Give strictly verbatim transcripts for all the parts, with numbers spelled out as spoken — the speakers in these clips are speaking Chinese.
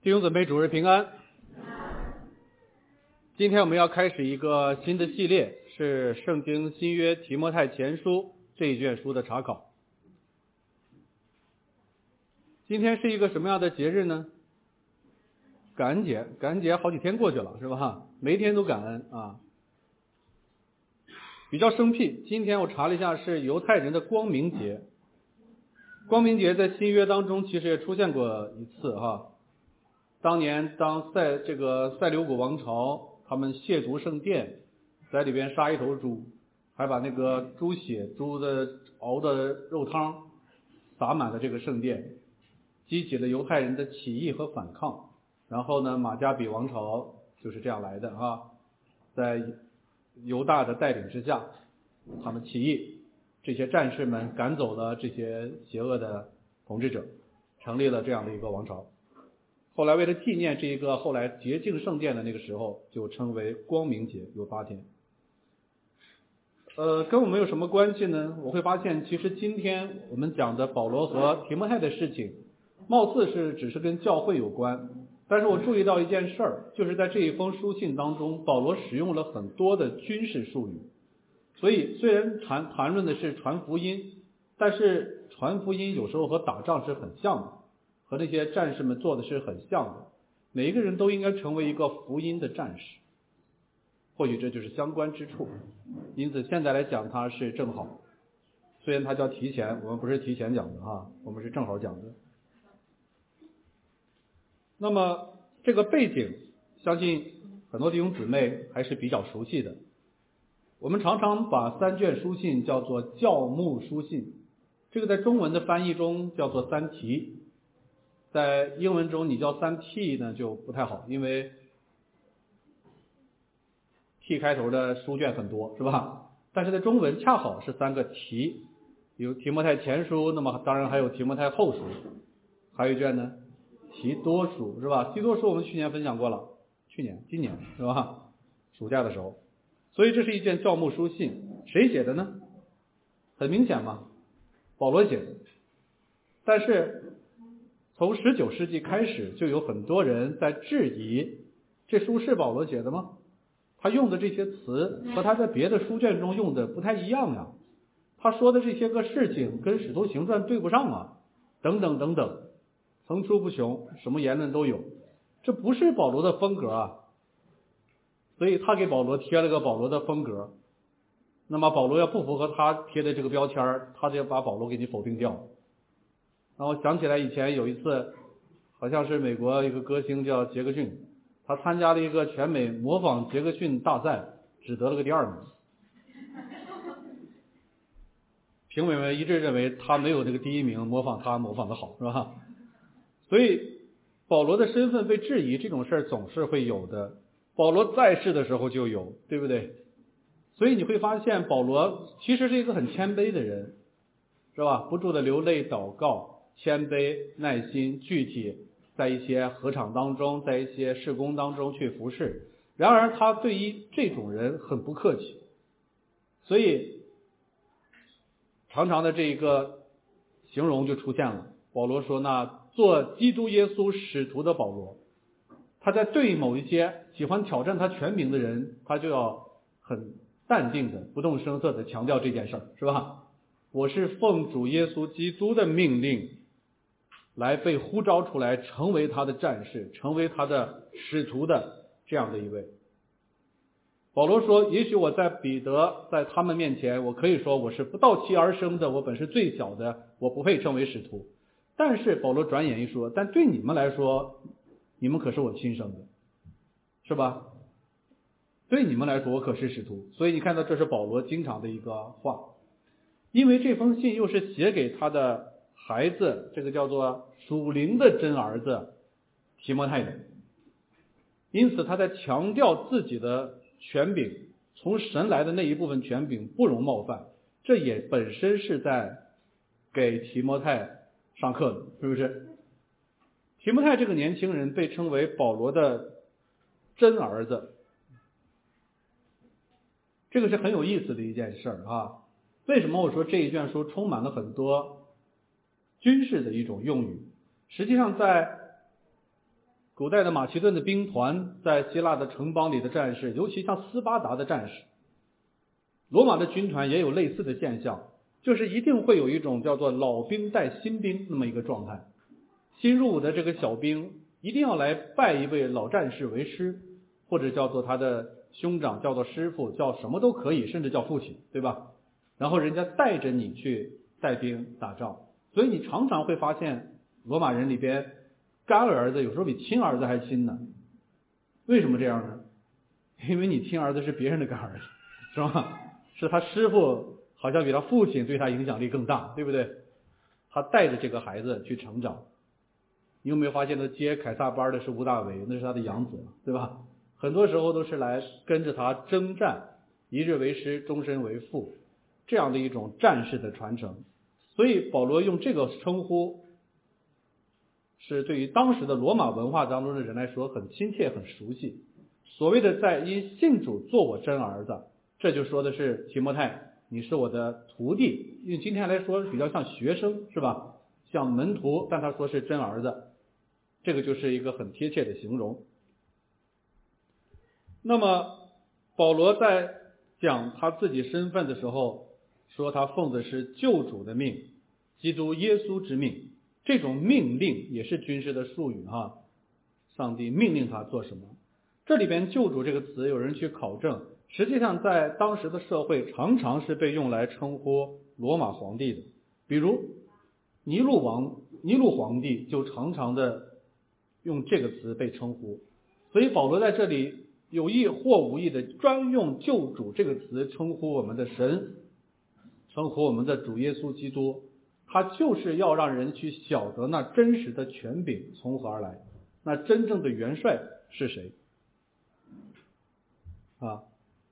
弟兄姊妹，主日平安。今天我们要开始一个新的系列，是圣经新约提摩太前书这一卷书的查考。今天是一个什么样的节日呢？感恩节，感恩节好几天过去了，是吧？每一天都感恩啊。比较生僻，今天我查了一下，是犹太人的光明节。光明节在新约当中其实也出现过一次哈。当年当塞这个塞琉古王朝他们亵渎圣殿，在里边杀一头猪，还把那个猪血猪的熬的肉汤洒满了这个圣殿，激起了犹太人的起义和反抗。然后呢，马加比王朝就是这样来的啊，在犹大的带领之下，他们起义，这些战士们赶走了这些邪恶的统治者，成立了这样的一个王朝。后来为了纪念这一个后来洁净圣殿的那个时候，就称为光明节，有八天。呃，跟我们有什么关系呢？我会发现其实今天我们讲的保罗和提摩太的事情，貌似是只是跟教会有关，但是我注意到一件事儿，就是在这一封书信当中，保罗使用了很多的军事术语。所以虽然谈谈论的是传福音，但是传福音有时候和打仗是很像的，和那些战士们做的是很像的。每一个人都应该成为一个福音的战士，或许这就是相关之处。因此现在来讲它是正好，虽然它叫提前，我们不是提前讲的哈，我们是正好讲的。那么这个背景相信很多弟兄姊妹还是比较熟悉的。我们常常把三卷书信叫做教牧书信，这个在中文的翻译中叫做三题，在英文中你叫三 T 呢就不太好，因为 T 开头的书卷很多，是吧？但是在中文恰好是三个题，有提摩太前书，那么当然还有提摩太后书，还有一卷呢提多书，是吧？提多书我们去年分享过了，去年今年是吧？暑假的时候。所以这是一卷教牧书信，谁写的呢？很明显嘛，保罗写的。但是从十九世纪开始，就有很多人在质疑，这书是保罗写的吗？他用的这些词和他在别的书卷中用的不太一样呀，他说的这些个事情跟使徒行传对不上啊，等等等等，层出不穷，什么言论都有，这不是保罗的风格啊。所以他给保罗贴了个保罗的风格，那么保罗要不符合他贴的这个标签，他就要把保罗给你否定掉。然后想起来以前有一次，好像是美国一个歌星叫杰克逊，他参加了一个全美模仿杰克逊大赛，只得了个第二名。评委们一致认为他没有这个第一名模仿他模仿的好，是吧？所以保罗的身份被质疑，这种事儿总是会有的。保罗在世的时候就有，对不对？所以你会发现保罗其实是一个很谦卑的人，是吧？不住的流泪祷告，谦卑耐心，具体在一些合场当中，在一些事工当中去服侍。然而他对于这种人很不客气，所以常常的这一个形容就出现了。保罗说，那做基督耶稣使徒的保罗，他在对某一些喜欢挑战他权柄的人，他就要很淡定的不动声色的强调这件事儿，是吧？我是奉主耶稣基督的命令来被呼召出来成为他的战士，成为他的使徒的这样的一位。保罗说，也许我在彼得在他们面前，我可以说我是不到其而生的，我本是最小的，我不配称为使徒。但是保罗转眼一说，但对你们来说，你们可是我亲生的，是吧？对你们来说我可是使徒。所以你看到这是保罗经常的一个话，因为这封信又是写给他的孩子，这个叫做属灵的真儿子提摩太的，因此他在强调自己的权柄，从神来的那一部分权柄不容冒犯，这也本身是在给提摩太上课的，是不是？提摩太这个年轻人被称为保罗的真儿子，这个是很有意思的一件事儿啊。为什么我说这一卷书充满了很多军事的一种用语？实际上在古代的马其顿的兵团，在希腊的城邦里的战士，尤其像斯巴达的战士，罗马的军团也有类似的现象，就是一定会有一种叫做老兵带新兵那么一个状态。新入伍的这个小兵一定要来拜一位老战士为师，或者叫做他的兄长，叫做师傅，叫什么都可以，甚至叫父亲，对吧？然后人家带着你去带兵打仗，所以你常常会发现罗马人里边干儿子有时候比亲儿子还亲呢。为什么这样呢？因为你亲儿子是别人的干儿子，是吧？是他师傅好像比他父亲对他影响力更大，对不对？他带着这个孩子去成长。你有没有发现他接凯撒班的是吴大维，那是他的养子，对吧？很多时候都是来跟着他征战，一日为师，终身为父，这样的一种战士的传承。所以保罗用这个称呼，是对于当时的罗马文化当中的人来说很亲切很熟悉。所谓的在因信主做我真儿子，这就说的是提摩太，你是我的徒弟，用今天来说比较像学生，是吧？像门徒，但他说是真儿子，这个就是一个很贴切的形容。那么保罗在讲他自己身份的时候，说他奉的是救主的命，基督耶稣之命。这种命令也是军事的术语哈，上帝命令他做什么。这里边救主这个词有人去考证，实际上在当时的社会常常是被用来称呼罗马皇帝的，比如尼禄王尼禄皇帝就常常的用这个词被称呼。所以保罗在这里有意或无意的专用救主这个词称呼我们的神，称呼我们的主耶稣基督，他就是要让人去晓得那真实的权柄从何而来，那真正的元帅是谁啊？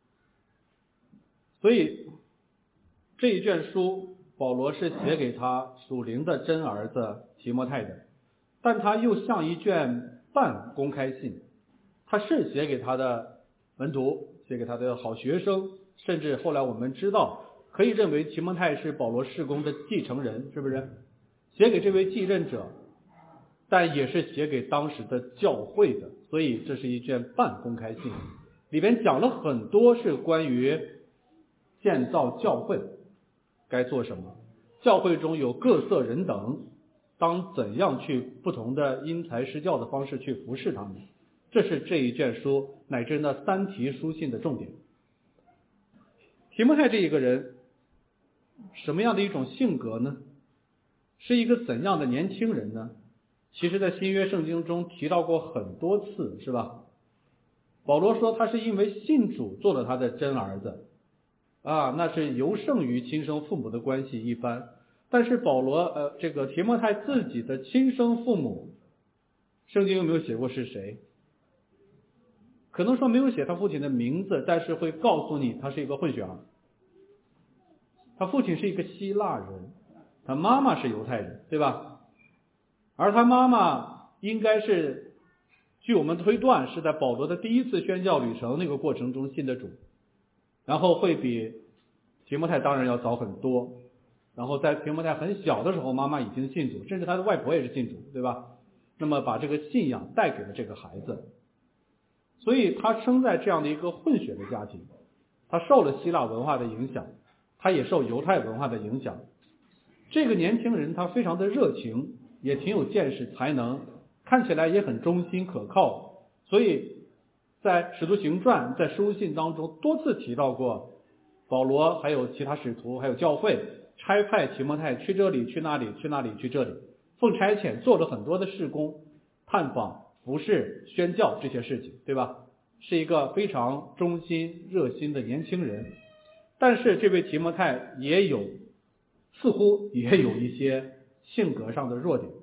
所以这一卷书保罗是写给他属灵的真儿子提摩太的，但他又像一卷半公开信，他是写给他的门徒，写给他的好学生，甚至后来我们知道可以认为提摩太是保罗事工的继承人，是不是？写给这位继任者，但也是写给当时的教会的，所以这是一卷半公开信，里边讲了很多是关于建造教会该做什么，教会中有各色人等，当怎样去不同的因材施教的方式去服侍他们，这是这一卷书乃至那三题书信的重点。提摩太这一个人什么样的一种性格呢？是一个怎样的年轻人呢？其实在新约圣经中提到过很多次，是吧？保罗说他是因为信主做了他的真儿子啊，那是尤胜于亲生父母的关系一般。但是保罗呃，这个提摩太自己的亲生父母，圣经有没有写过是谁？可能说没有写他父亲的名字，但是会告诉你他是一个混血儿。他父亲是一个希腊人，他妈妈是犹太人，对吧？而他妈妈应该是，据我们推断是在保罗的第一次宣教旅程那个过程中信的主，然后会比提摩太当然要早很多，然后在提摩太很小的时候妈妈已经信主，甚至他的外婆也是信主，对吧？那么把这个信仰带给了这个孩子，所以他生在这样的一个混血的家庭，他受了希腊文化的影响，他也受犹太文化的影响。这个年轻人他非常的热情，也挺有见识才能，看起来也很忠心可靠，所以在使徒行传在书信当中多次提到过，保罗还有其他使徒还有教会差派提摩太去这里去那里去那里去这里，奉差遣做了很多的事工，探访服侍宣教这些事情，对吧？是一个非常忠心热心的年轻人。但是这位提摩太也有似乎也有一些性格上的弱点。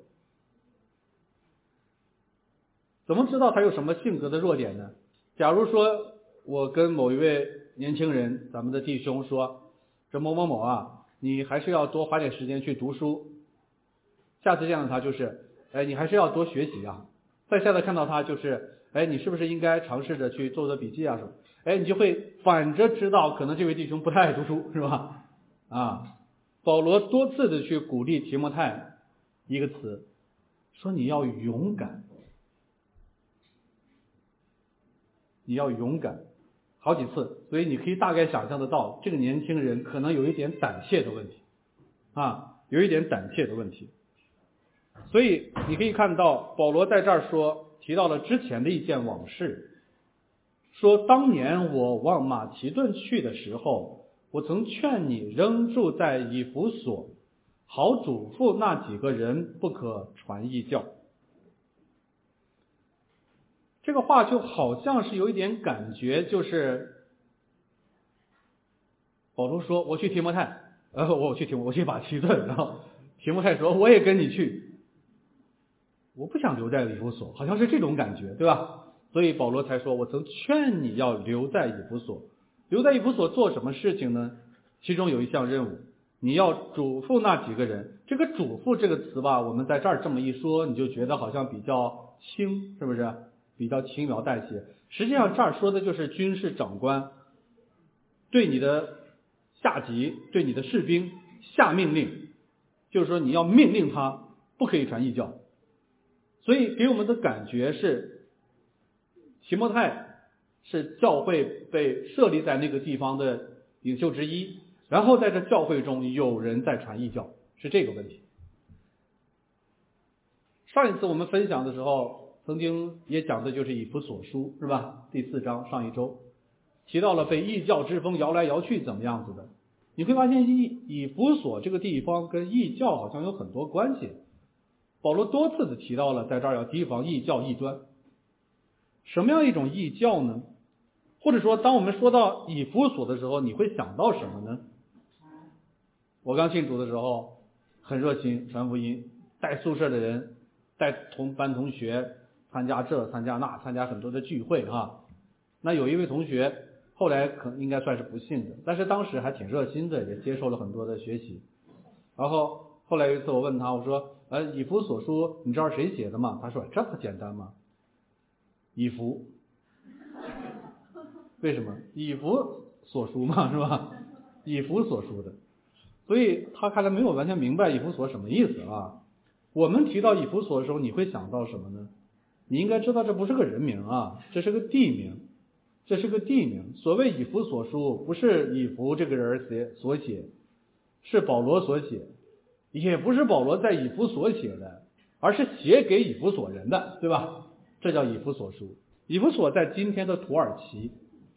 怎么知道他有什么性格的弱点呢？假如说我跟某一位年轻人，咱们的弟兄说，这某某某啊，你还是要多花点时间去读书，下次见到他就是哎，你还是要多学习啊。再下次看到他就是哎，你是不是应该尝试着去做做笔记啊什么？哎，你就会反着知道可能这位弟兄不太爱读书，是吧？啊，保罗多次的去鼓励提摩太一个词，说你要勇敢。 你要勇敢，好几次。所以你可以大概想象得到，这个年轻人可能有一点胆怯的问题啊，有一点胆怯的问题。所以你可以看到保罗在这儿说，提到了之前的一件往事，说当年我往马其顿去的时候，我曾劝你仍住在以弗所，好嘱咐那几个人不可传异教。这个话就好像是有一点感觉，就是保罗说我去提摩太，呃，我去提我去马其顿，然后提摩太说我也跟你去，我不想留在以弗所，好像是这种感觉，对吧？所以保罗才说我曾劝你要留在以弗所。留在以弗所做什么事情呢？其中有一项任务，你要嘱咐那几个人。这个嘱咐这个词吧，我们在这儿这么一说，你就觉得好像比较轻，是不是比较轻描淡写？实际上这儿说的就是军事长官对你的下级，对你的士兵下命令，就是说你要命令他不可以传异教。所以给我们的感觉是，提摩太是教会被设立在那个地方的领袖之一，然后在这教会中有人在传异教，是这个问题。上一次我们分享的时候，曾经也讲的就是以弗所书，是吧？第四章上一周提到了被异教之风摇来摇去怎么样子的。你会发现以以弗所这个地方跟异教好像有很多关系。保罗多次的提到了，在这儿要提防异教异端。什么样一种异教呢？或者说当我们说到以弗所的时候，你会想到什么呢？我刚信主的时候很热心传福音，带宿舍的人，带同班同学参加这参加那，参加很多的聚会啊。那有一位同学后来可能应该算是不信的，但是当时还挺热心的，也接受了很多的学习。然后后来有一次我问他，我说呃，以弗所书你知道谁写的吗？他说这不简单吗？以弗。为什么？以弗所书嘛，是吧？以弗所书的。所以他看来没有完全明白以弗所什么意思啊。我们提到以弗所的时候，你会想到什么呢？你应该知道这不是个人名啊，这是个地名，这是个地名。所谓以弗所书，不是以弗这个人写所写，是保罗所写，也不是保罗在以弗所写的，而是写给以弗所人的，对吧？这叫以弗所书。以弗所在今天的土耳其。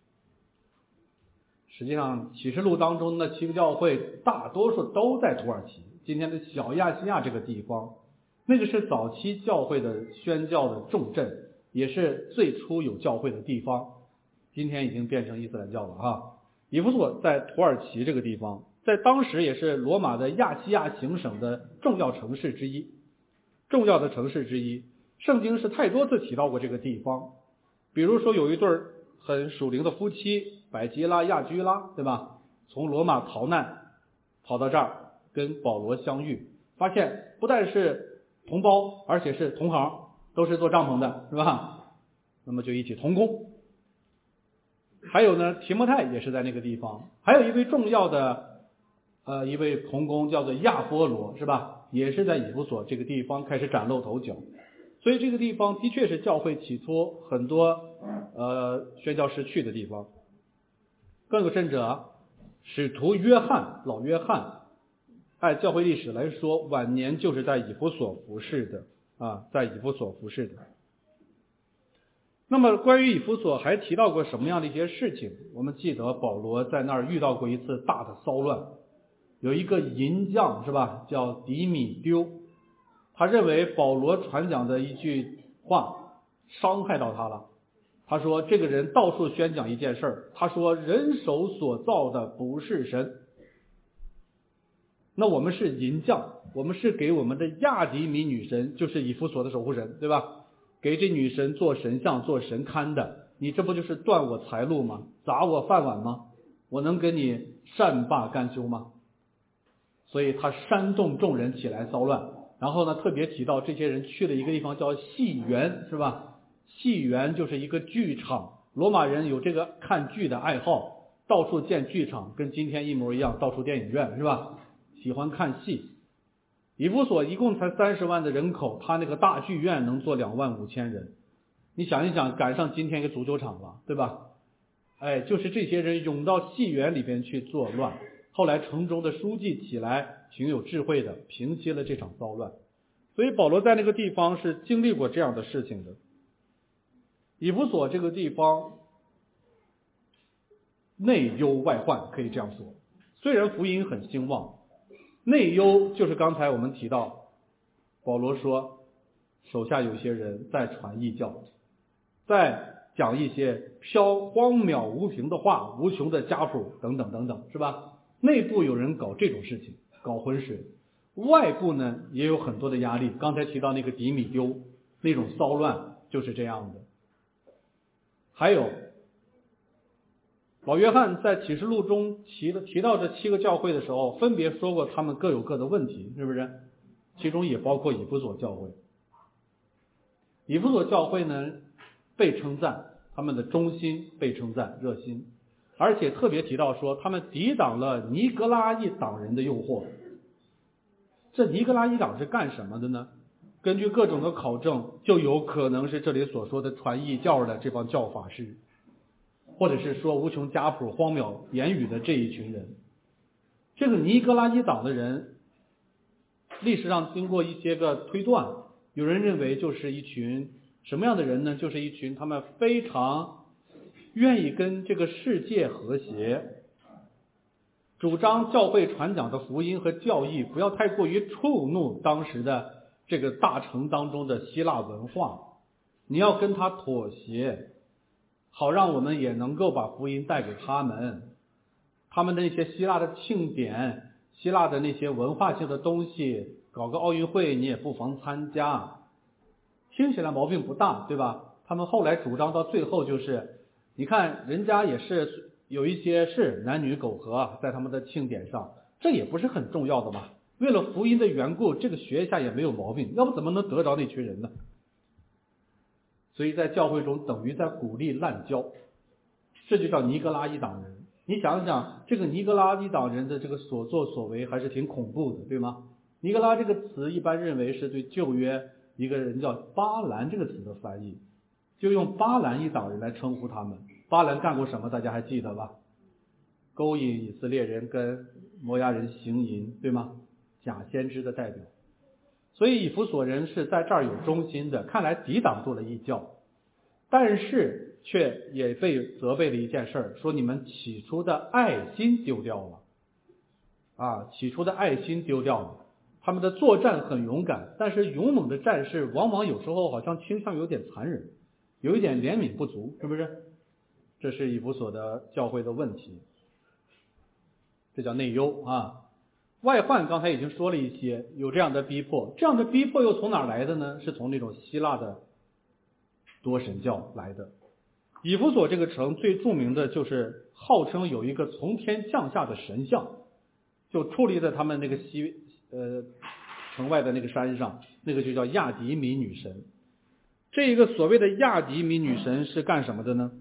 实际上启示录当中的七个教会大多数都在土耳其，今天的小亚细亚这个地方，那个是早期教会的宣教的重镇，也是最初有教会的地方，今天已经变成伊斯兰教了啊。以弗所在土耳其这个地方，在当时也是罗马的亚细亚行省的重要城市之一，重要的城市之一。圣经是太多次提到过这个地方，比如说有一对很属灵的夫妻，百基拉、亚居拉，对吧？从罗马逃难跑到这儿跟保罗相遇，发现不但是同胞，而且是同行，都是做帐篷的，是吧？那么就一起同工。还有呢，提摩太也是在那个地方，还有一位重要的呃一位同工叫做亚波罗，是吧？也是在以弗所这个地方开始崭露头角。所以这个地方的确是教会起初很多呃宣教士去的地方。更有甚者，使徒约翰，老约翰，按教会历史来说，晚年就是在以弗所服侍的啊，在以弗所服侍的。那么关于以弗所还提到过什么样的一些事情？我们记得保罗在那儿遇到过一次大的骚乱，有一个银匠是吧，叫迪米丢，他认为保罗传讲的一句话伤害到他了。他说这个人到处宣讲一件事儿，他说人手所造的不是神。那我们是银匠，我们是给我们的亚迪米女神，就是以弗所的守护神，对吧？给这女神做神像做神龛的，你这不就是断我财路吗？砸我饭碗吗？我能跟你善罢甘休吗？所以他煽动众人起来骚乱，然后呢特别提到这些人去了一个地方叫戏园，是吧？戏园就是一个剧场，罗马人有这个看剧的爱好，到处建剧场，跟今天一模一样，到处电影院，是吧？喜欢看戏。以弗所一共才三十万的人口，他那个大剧院能坐两万五千人， 你想一想，赶上今天一个足球场了，对吧？哎，就是这些人涌到戏园里边去作乱，后来城中的书记起来，挺有智慧的，平息了这场骚乱。所以保罗在那个地方是经历过这样的事情的。以弗所这个地方内忧外患，可以这样说。虽然福音很兴旺，内忧就是刚才我们提到，保罗说手下有些人在传异教，在讲一些飘荒渺无凭的话，无穷的家谱等等等等，是吧？内部有人搞这种事情，搞浑水，外部呢也有很多的压力。刚才提到那个迪米丢那种骚乱就是这样的。还有老约翰在启示录中提的提到这七个教会的时候，分别说过他们各有各的问题，是不是？其中也包括以弗所教会。以弗所教会呢被称赞，他们的忠心被称赞，热心，而且特别提到说他们抵挡了尼格拉一党人的诱惑。这尼格拉一党是干什么的呢？根据各种的考证，就有可能是这里所说的传异教的这帮教法师，或者是说无穷家谱荒谬言语的这一群人。这个尼格拉一党的人，历史上经过一些个推断，有人认为就是一群什么样的人呢？就是一群他们非常愿意跟这个世界和谐，主张教会传讲的福音和教义不要太过于触怒当时的这个大城当中的希腊文化，你要跟他妥协，好让我们也能够把福音带给他们。他们的那些希腊的庆典，希腊的那些文化性的东西，搞个奥运会你也不妨参加，听起来毛病不大，对吧？他们后来主张到最后就是，你看人家也是有一些是男女苟合在他们的庆典上，这也不是很重要的嘛。为了福音的缘故，这个学一下也没有毛病，要不怎么能得着那群人呢？所以在教会中等于在鼓励滥交，这就叫尼格拉一党人。你想想，这个尼格拉一党人的这个所作所为还是挺恐怖的，对吗？尼格拉这个词一般认为是对旧约一个人叫巴兰这个词的翻译，就用巴兰一党人来称呼他们。巴兰干过什么？大家还记得吧？勾引以色列人跟摩押人行淫，对吗？假先知的代表。所以以弗所人是在这儿有忠心的，看来抵挡住了异教，但是却也被责备了一件事儿，说你们起初的爱心丢掉了啊，起初的爱心丢掉了。他们的作战很勇敢，但是勇猛的战士往往有时候好像倾向有点残忍，有一点怜悯不足，是不是？这是以弗所的教会的问题，这叫内忧啊。外患刚才已经说了一些，有这样的逼迫，这样的逼迫又从哪来的呢？是从那种希腊的多神教来的。以弗所这个城最著名的就是号称有一个从天降下的神像，就矗立在他们那个西呃城外的那个山上，那个就叫亚迪米女神。这一个所谓的亚迪米女神是干什么的呢？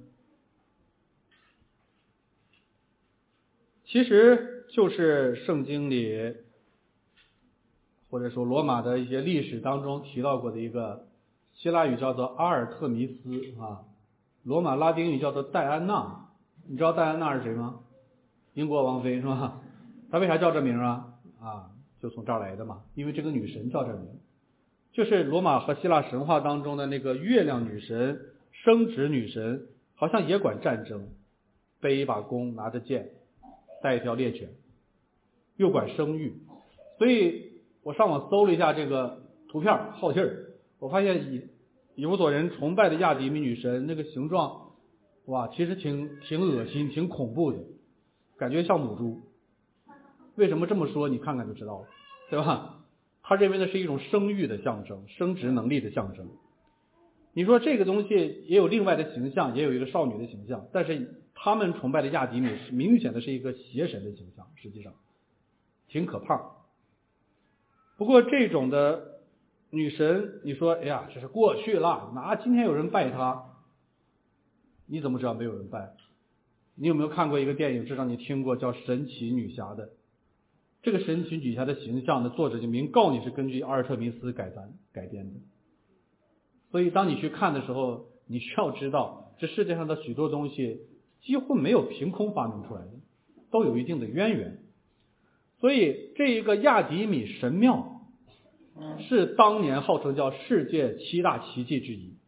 其实就是圣经里或者说罗马的一些历史当中提到过的一个，希腊语叫做阿尔特弥斯啊，罗马拉丁语叫做戴安娜。你知道戴安娜是谁吗？英国王妃是吧？她为啥叫这名啊？啊，就从这儿来的嘛，因为这个女神叫这名，就是罗马和希腊神话当中的那个月亮女神、生殖女神，好像也管战争，背一把弓，拿着剑，带一条猎犬，又管生育。所以我上网搜了一下这个图片，好劲儿，我发现以以弗所人崇拜的亚迪米女神那个形状，哇，其实挺挺恶心、挺恐怖的，感觉像母猪。为什么这么说？你看看就知道了，对吧？他认为的是一种生育的象征，生殖能力的象征。你说这个东西也有另外的形象，也有一个少女的形象，但是他们崇拜的亚迪米是明显的是一个邪神的形象，实际上挺可怕。不过这种的女神，你说哎呀这是过去了，哪今天有人拜她？你怎么知道没有人拜？你有没有看过一个电影，至少你听过叫神奇女侠的？这个神奇女侠的形象的作者就明告你是根据阿尔特弥斯改单改编的。所以当你去看的时候， 你需要知道，这世界上的许多东西几乎没有凭空发明出来的，都有一定的渊源。所以这一个亚迪米神庙是当年号称叫世界七大奇迹之一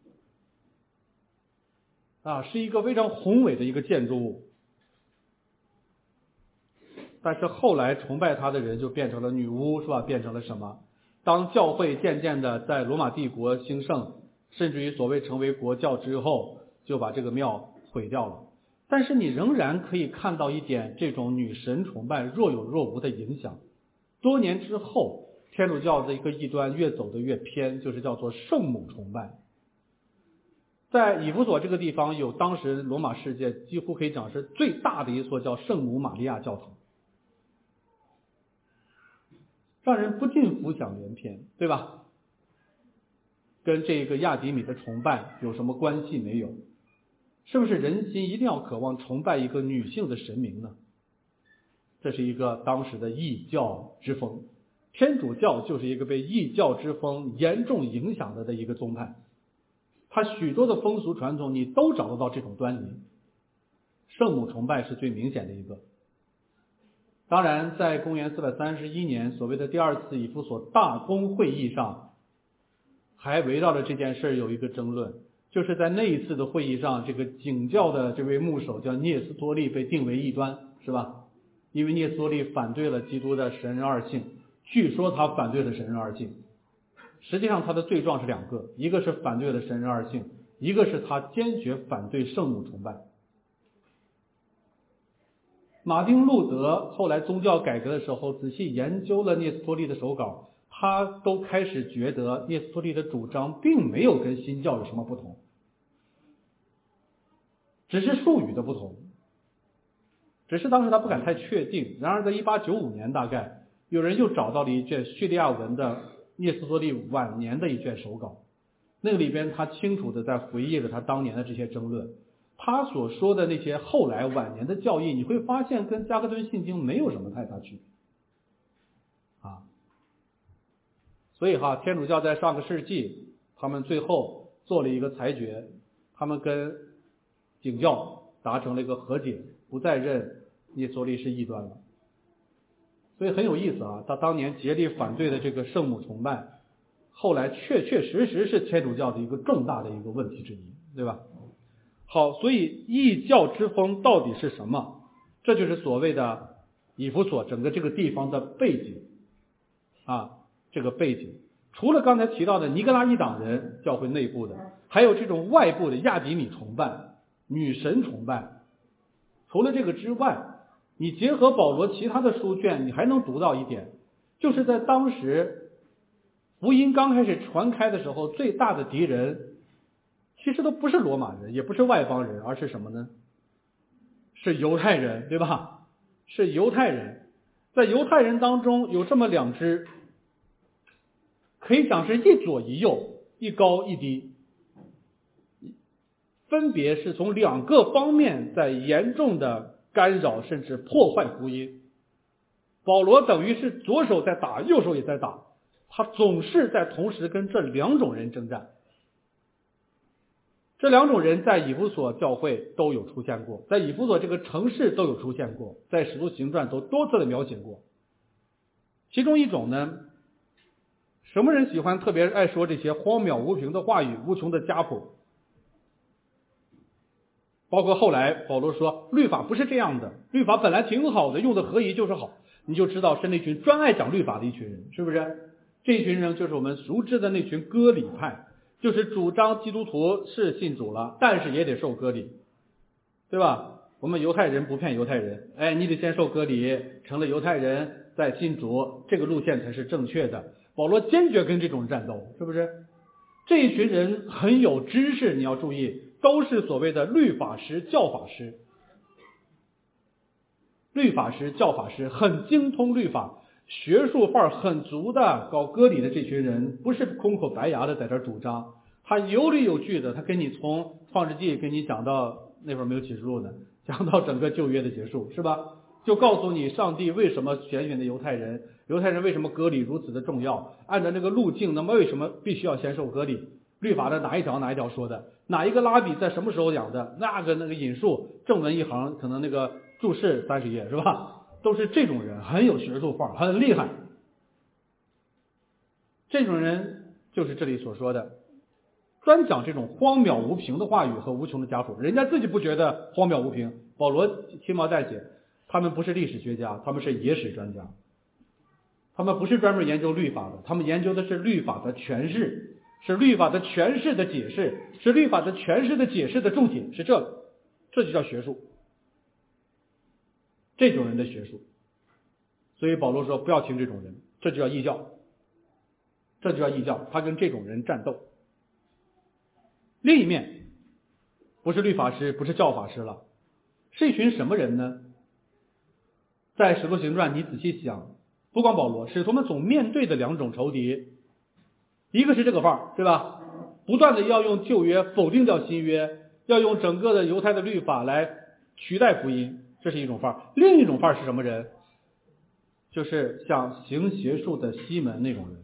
啊，是一个非常宏伟的一个建筑物。但是后来崇拜它的人就变成了女巫，是吧？变成了什么？当教会渐渐的在罗马帝国兴盛，甚至于所谓成为国教之后，就把这个庙毁掉了。但是你仍然可以看到一点这种女神崇拜若有若无的影响。多年之后，天主教的一个异端越走得越偏，就是叫做圣母崇拜。在以弗所这个地方有当时罗马世界几乎可以讲是最大的一所叫圣母玛利亚教堂，让人不禁浮想联翩，对吧？跟这个亚迪米的崇拜有什么关系没有？是不是人心一定要渴望崇拜一个女性的神明呢？这是一个当时的异教之风，天主教就是一个被异教之风严重影响的的一个宗派，它许多的风俗传统你都找得到这种端倪，圣母崇拜是最明显的一个。当然在公元四百三十一年所谓的第二次以弗所大公会议上，还围绕着这件事有一个争论，就是在那一次的会议上，这个景教的这位牧首叫聂斯托利被定为异端，是吧？因为聂斯托利反对了基督的神人二性，据说他反对了神人二性，实际上他的罪状是两个，一个是反对了神人二性，一个是他坚决反对圣母崇拜。马丁路德后来宗教改革的时候仔细研究了聂斯托利的手稿，他都开始觉得聂斯托利的主张并没有跟新教有什么不同，只是术语的不同，只是当时他不敢太确定。然而在一八九五年大概有人又找到了一卷叙利亚文的聂斯托利晚年的一卷手稿，那个里边他清楚的在回忆了他当年的这些争论，他所说的那些后来晚年的教义，你会发现跟加克顿信经没有什么太大区别啊。所以哈，天主教在上个世纪他们最后做了一个裁决，他们跟景教达成了一个和解，不再认聂斯托利是异端了。所以很有意思啊，他当年竭力反对的这个圣母崇拜，后来确确实实是天主教的一个重大的一个问题之一，对吧？好，所以异教之风到底是什么？这就是所谓的以弗所整个这个地方的背景啊，这个背景。除了刚才提到的尼格拉伊党人教会内部的，还有这种外部的亚迪米崇拜、女神崇拜。除了这个之外，你结合保罗其他的书卷，你还能读到一点，就是在当时福音刚开始传开的时候，最大的敌人其实都不是罗马人，也不是外邦人，而是什么呢？是犹太人，对吧？是犹太人。在犹太人当中有这么两支，可以讲是一左一右，一高一低，分别是从两个方面在严重的干扰甚至破坏福音。保罗等于是左手在打，右手也在打，他总是在同时跟这两种人征战。这两种人在以弗所教会都有出现过，在以弗所这个城市都有出现过，在使徒行传都多次的描写过。其中一种呢，什么人喜欢特别爱说这些荒渺无凭的话语，无穷的家谱？包括后来保罗说律法不是这样的，律法本来挺好的，用的合宜就是好，你就知道是那群专爱讲律法的一群人，是不是？这群人就是我们熟知的那群割礼派，就是主张基督徒是信主了，但是也得受割礼，对吧？我们犹太人不骗犹太人，哎，你得先受割礼，成了犹太人再信主，这个路线才是正确的。保罗坚决跟这种人战斗，是不是？这一群人很有知识，你要注意，都是所谓的律法师、教法师。律法师、教法师很精通律法，学术范儿很足的搞割礼的这群人，不是空口白牙的在这主张，他有理有据的，他跟你从创世纪跟你讲到那会儿没有启示录呢，讲到整个旧约的结束，是吧？就告诉你上帝为什么选选的犹太人，犹太人为什么割礼如此的重要，按照这个路径，那么为什么必须要先受割礼？ 律法的哪一条哪一条说的，哪一个拉比在什么时候讲的，那个那个引述正文一行，可能那个注释三十页是吧？都是这种人，很有学术范儿，很厉害。这种人就是这里所说的专讲这种荒渺无凭的话语和无穷的家谱，人家自己不觉得荒谬无凭。保罗轻描淡写，他们不是历史学家，他们是野史专家，他们不是专门研究律法的，他们研究的是律法的诠释，是律法的诠释的解释，是律法的诠释的解释的重点，是这个，这就叫学术，这种人的学术。所以保罗说不要听这种人，这就叫异教，这就叫异教，他跟这种人战斗。另一面不是律法师，不是教法师了，是一群什么人呢？在使徒行传你仔细想，不光保罗，使徒们总面对的两种仇敌，一个是这个范儿，对吧？不断的要用旧约否定掉新约，要用整个的犹太的律法来取代福音，这是一种范儿。另一种范儿是什么人？就是像行邪术的西门那种人，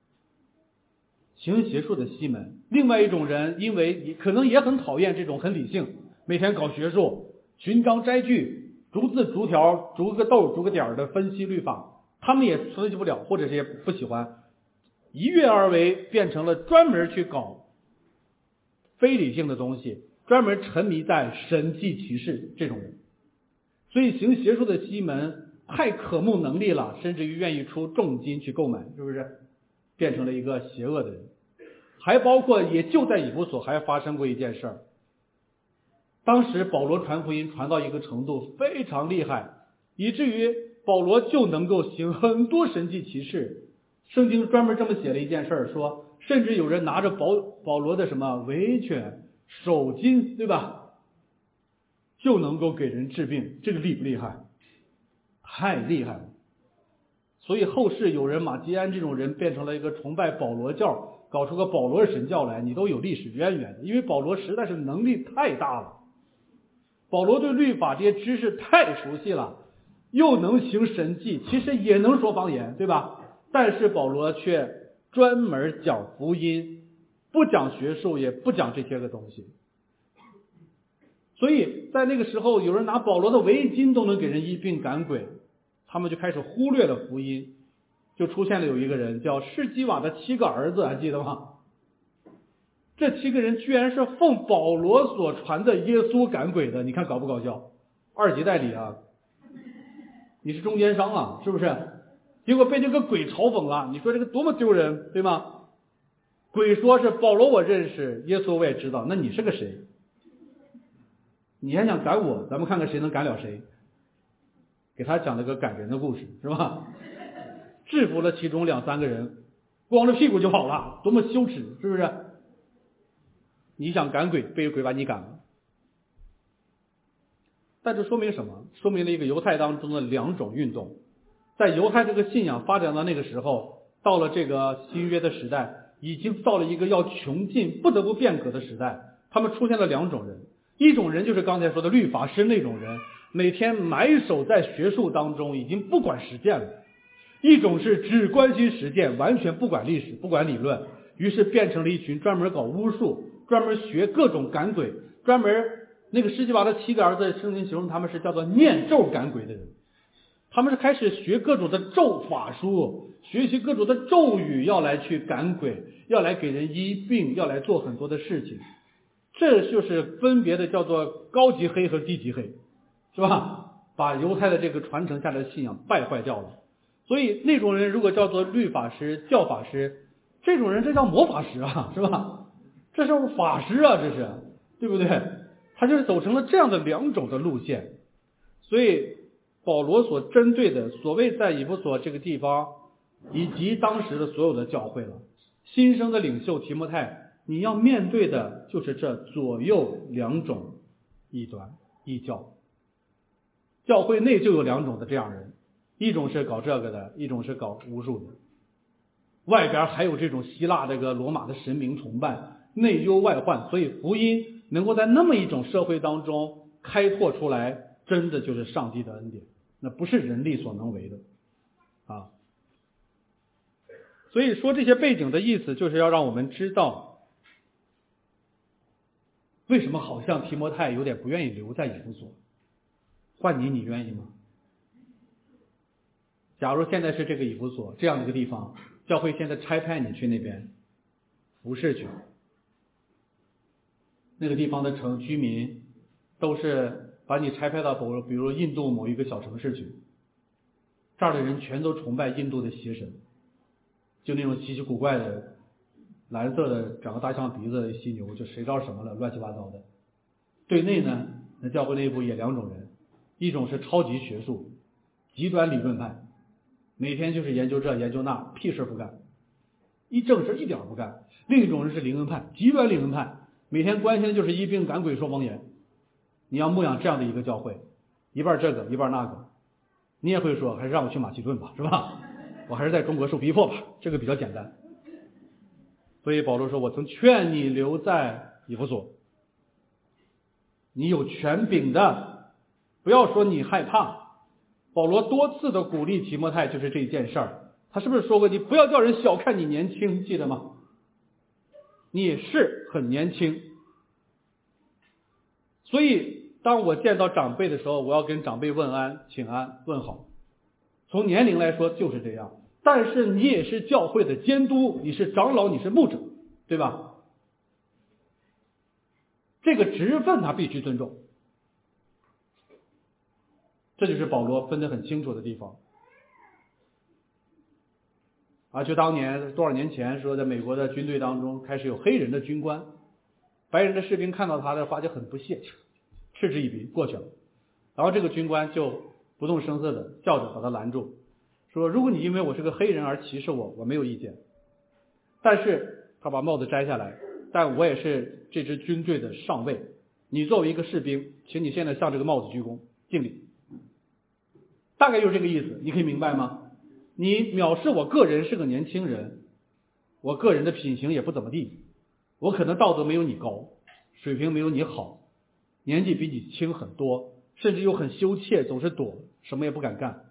行邪术的西门。另外一种人，因为可能也很讨厌这种很理性，每天搞学术，寻章摘句，逐字逐条，逐个逗逐个点的分析律法，他们也分析不了，或者是也不喜欢，一跃而为，变成了专门去搞非理性的东西，专门沉迷在神迹奇事这种人。所以行邪术的西门太渴慕能力了，甚至于愿意出重金去购买，是不是变成了一个邪恶的人？还包括也就在以弗所还发生过一件事儿，当时保罗传福音传到一个程度非常厉害，以至于保罗就能够行很多神迹奇事。圣经专门这么写了一件事儿，说甚至有人拿着保保罗的什么围裙、手巾，对吧，就能够给人治病，这个厉不厉害？太厉害了。所以后世有人马基安这种人变成了一个崇拜保罗教，搞出个保罗神教来，你都有历史渊源的，因为保罗实在是能力太大了，保罗对律法这些知识太熟悉了，又能行神迹，其实也能说方言，对吧？但是保罗却专门讲福音，不讲学术，也不讲这些个东西。所以在那个时候，有人拿保罗的围巾都能给人医病赶鬼，他们就开始忽略了福音，就出现了有一个人叫士基瓦的七个儿子，还记得吗？这七个人居然是奉保罗所传的耶稣赶鬼的，你看搞不搞笑？二级代理啊，你是中间商啊，是不是？结果被这个鬼嘲讽了，你说这个多么丢人，对吗？鬼说是保罗我认识，耶稣我也知道，那你是个谁？你还想赶我？咱们看看谁能赶了谁。给他讲了个感人的故事，是吧？制服了其中两三个人，光着屁股就跑了，多么羞耻，是不是？你想赶鬼，被鬼把你赶了。但这说明什么？说明了一个犹太当中的两种运动。在犹太这个信仰发展到那个时候，到了这个新约的时代，已经到了一个要穷尽不得不变革的时代。他们出现了两种人，一种人就是刚才说的律法师那种人，每天埋首在学术当中，已经不管实践了；一种是只关心实践，完全不管历史不管理论，于是变成了一群专门搞巫术，专门学各种赶鬼，专门那个施洗法的七个儿子，圣经形容他们是叫做念咒赶鬼的人。他们是开始学各种的咒法术，学习各种的咒语，要来去赶鬼，要来给人医病，要来做很多的事情。这就是分别的叫做高级黑和低级黑，是吧？把犹太的这个传承下来的信仰败坏掉了。所以那种人如果叫做律法师、教法师，这种人这叫魔法师啊，是吧？这是法师啊，这是，对不对？他就是走成了这样的两种的路线。所以保罗所针对的所谓在以弗所这个地方，以及当时的所有的教会了，新生的领袖提摩太，你要面对的就是这左右两种异端异教。教会内就有两种的这样人，一种是搞这个的，一种是搞巫术的，外边还有这种希腊这个罗马的神明崇拜，内忧外患。所以福音能够在那么一种社会当中开拓出来，真的就是上帝的恩典，那不是人力所能为的啊。所以说这些背景的意思，就是要让我们知道为什么好像提摩太有点不愿意留在以弗所？换你，你愿意吗？假如现在是这个以弗所这样的一个地方，教会现在差派你去那边服侍去，那个地方的城居民都是把你差派到比如印度某一个小城市去，这儿的人全都崇拜印度的邪神，就那种奇奇古怪的蓝色的长个大象鼻子的犀牛，就谁知道什么了，乱七八糟的。对内呢，那教会内部也两种人，一种是超级学术极端理论派，每天就是研究这研究那，屁事不干，一正事一点不干。另一种人是灵恩派，极端灵恩派，每天关心的就是医病赶鬼说方言。你要牧养这样的一个教会，一半这个一半那个，你也会说还是让我去马其顿吧，是吧？我还是在中国受逼迫吧，这个比较简单。所以保罗说，我曾劝你留在以弗所，你有权柄的，不要说你害怕。保罗多次的鼓励提摩太就是这件事儿，他是不是说过你不要叫人小看你年轻，记得吗？你是很年轻，所以当我见到长辈的时候，我要跟长辈问安请安问好，从年龄来说就是这样。但是你也是教会的监督，你是长老，你是牧者，对吧？这个职分他必须尊重，这就是保罗分得很清楚的地方。啊，就当年多少年前说，在美国的军队当中开始有黑人的军官，白人的士兵看到他的发觉很不屑，嗤之以鼻过去了。然后这个军官就不动声色的叫着把他拦住，说如果你因为我是个黑人而歧视我，我没有意见，但是他把帽子摘下来，但我也是这支军队的上尉，你作为一个士兵，请你现在向这个帽子鞠躬敬礼，大概就是这个意思，你可以明白吗？你藐视我个人是个年轻人，我个人的品行也不怎么地，我可能道德没有你高，水平没有你好，年纪比你轻很多，甚至又很羞怯，总是躲，什么也不敢干。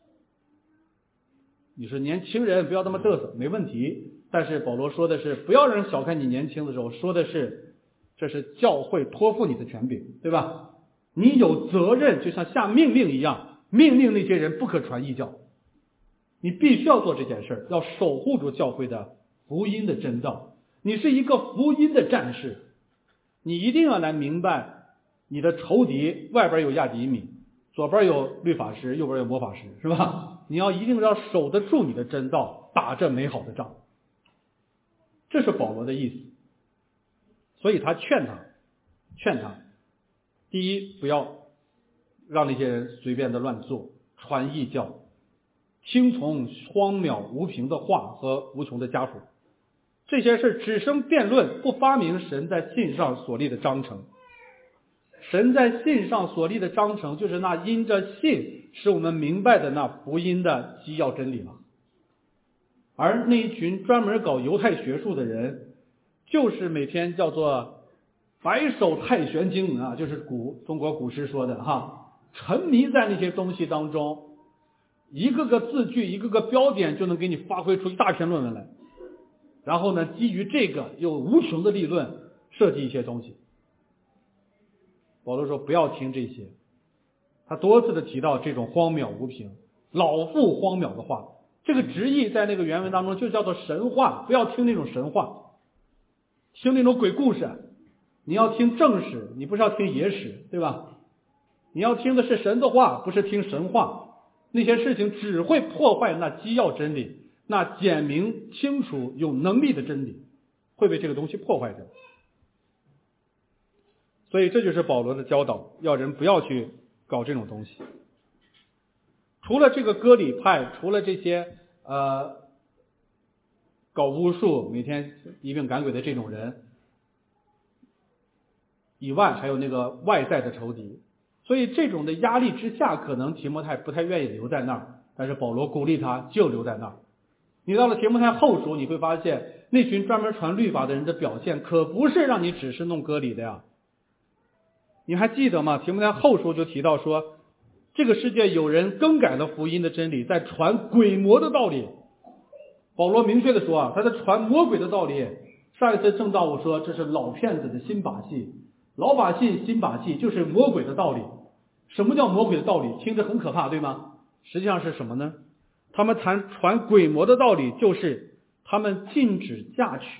你是年轻人，不要那么嘚瑟，没问题。但是保罗说的是，不要让人小看你年轻的时候，说的是这是教会托付你的权柄，对吧？你有责任，就像下命令一样，命令那些人不可传异教，你必须要做这件事，要守护住教会的福音的真道。你是一个福音的战士，你一定要来明白，你的仇敌外边有亚迪米，左边有律法师，右边有魔法师，是吧？你要一定要守得住你的真道，打这美好的仗。这是保罗的意思。所以他劝他劝他第一，不要让那些人随便的乱做，传异教，听从荒谬无凭的话和无穷的家谱，这些是只生辩论，不发明神在信上所立的章程。神在信上所立的章程，就是那因着信使我们明白的那福音的基要真理了。而那一群专门搞犹太学术的人，就是每天叫做白手太玄经啊，就是古中国古诗说的哈，沉迷在那些东西当中，一个个字句一个个标点就能给你发挥出一大篇论文来，然后呢基于这个有无穷的理论设计一些东西。保罗说不要听这些，他多次的提到这种荒谬无凭老妇荒谬的话，这个直译在那个原文当中就叫做神话，不要听那种神话，听那种鬼故事，你要听正史，你不是要听野史，对吧？你要听的是神的话，不是听神话。那些事情只会破坏那基要真理，那简明清楚有能力的真理会被这个东西破坏掉。所以这就是保罗的教导，要人不要去搞这种东西。除了这个割礼派，除了这些呃搞巫术每天医病赶鬼的这种人以外，还有那个外在的仇敌。所以这种的压力之下，可能提摩太不太愿意留在那儿，但是保罗鼓励他就留在那儿。你到了提摩太后书，你会发现那群专门传律法的人的表现可不是让你只是弄割礼的呀。你还记得吗？提摩太后书就提到说，这个世界有人更改了福音的真理，在传鬼魔的道理。保罗明确的说啊，他在传魔鬼的道理。上一次正道我说这是老骗子的新把戏， 老把戏，新把戏，就是魔鬼的道理。什么叫魔鬼的道理？听着很可怕，对吗？实际上是什么呢？他们谈传鬼魔的道理，就是他们禁止嫁娶，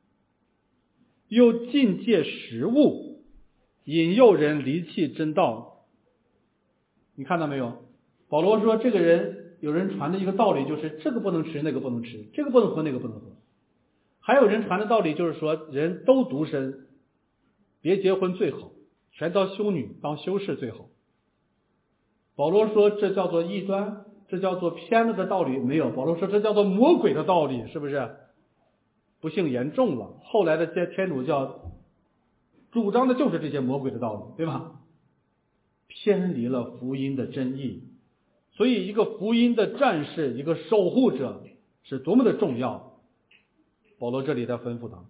又禁戒食物，引诱人离弃真道。你看到没有？保罗说这个人有人传的一个道理就是这个不能吃，那个不能吃，这个不能喝，那个不能喝。还有人传的道理就是说人都独身，别结婚最好，全当修女当修士最好。保罗说这叫做异端，这叫做偏了的道理。没有，保罗说这叫做魔鬼的道理，是不是？不幸严重了。后来的这天主教主张的就是这些魔鬼的道理，对吧？偏离了福音的真意。所以一个福音的战士，一个守护者是多么的重要。保罗这里在吩咐他。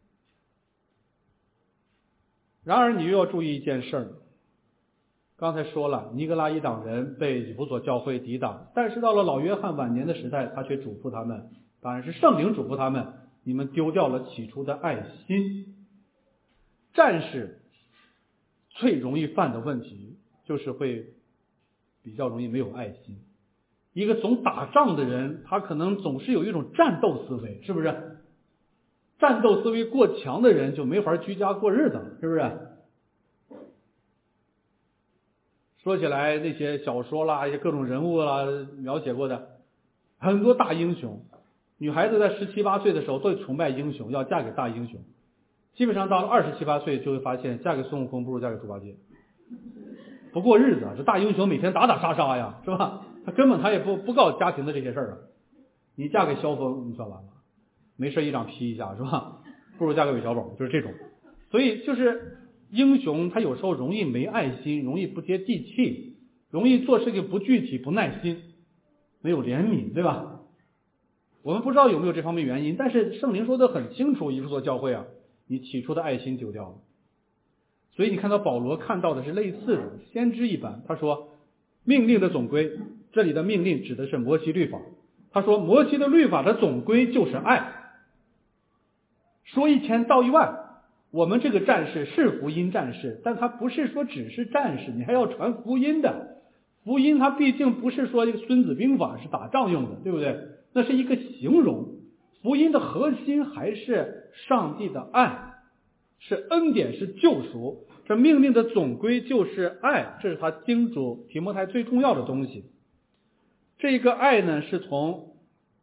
然而你又要注意一件事儿，刚才说了，尼格拉一党人被以弗所教会抵挡，但是到了老约翰晚年的时代，他却嘱咐他们，当然是圣灵嘱咐他们，你们丢掉了起初的爱心。战士最容易犯的问题就是会比较容易没有爱心。一个总打仗的人，他可能总是有一种战斗思维，是不是？战斗思维过强的人就没法居家过日子，是不是？说起来，那些小说啦，一些各种人物啦，描写过的很多大英雄，女孩子在十七八岁的时候都崇拜英雄，要嫁给大英雄。基本上到了二十七八岁，就会发现嫁给孙悟空不如嫁给猪八戒，不过日子啊。这大英雄每天打打杀杀呀，是吧？他根本他也不不告家庭的这些事儿啊。你嫁给萧峰，你算完了，没事一掌劈一下，是吧？不如嫁给韦小宝，就是这种。所以就是英雄他有时候容易没爱心，容易不接地气，容易做事情不具体不耐心，没有怜悯，对吧？我们不知道有没有这方面原因，但是圣灵说得很清楚，以弗所教会啊，你起初的爱心丢掉了。所以你看到保罗看到的是类似的，先知一般。他说命令的总归，这里的命令指的是摩西律法。他说摩西的律法的总归就是爱。说一千道一万，我们这个战士是福音战士，但他不是说只是战士，你还要传福音的。福音它毕竟不是说一个孙子兵法是打仗用的，对不对？那是一个形容。福音的核心还是上帝的爱，是恩典，是救赎。这命令的总归就是爱，这是他叮嘱提摩太最重要的东西。这个爱呢，是从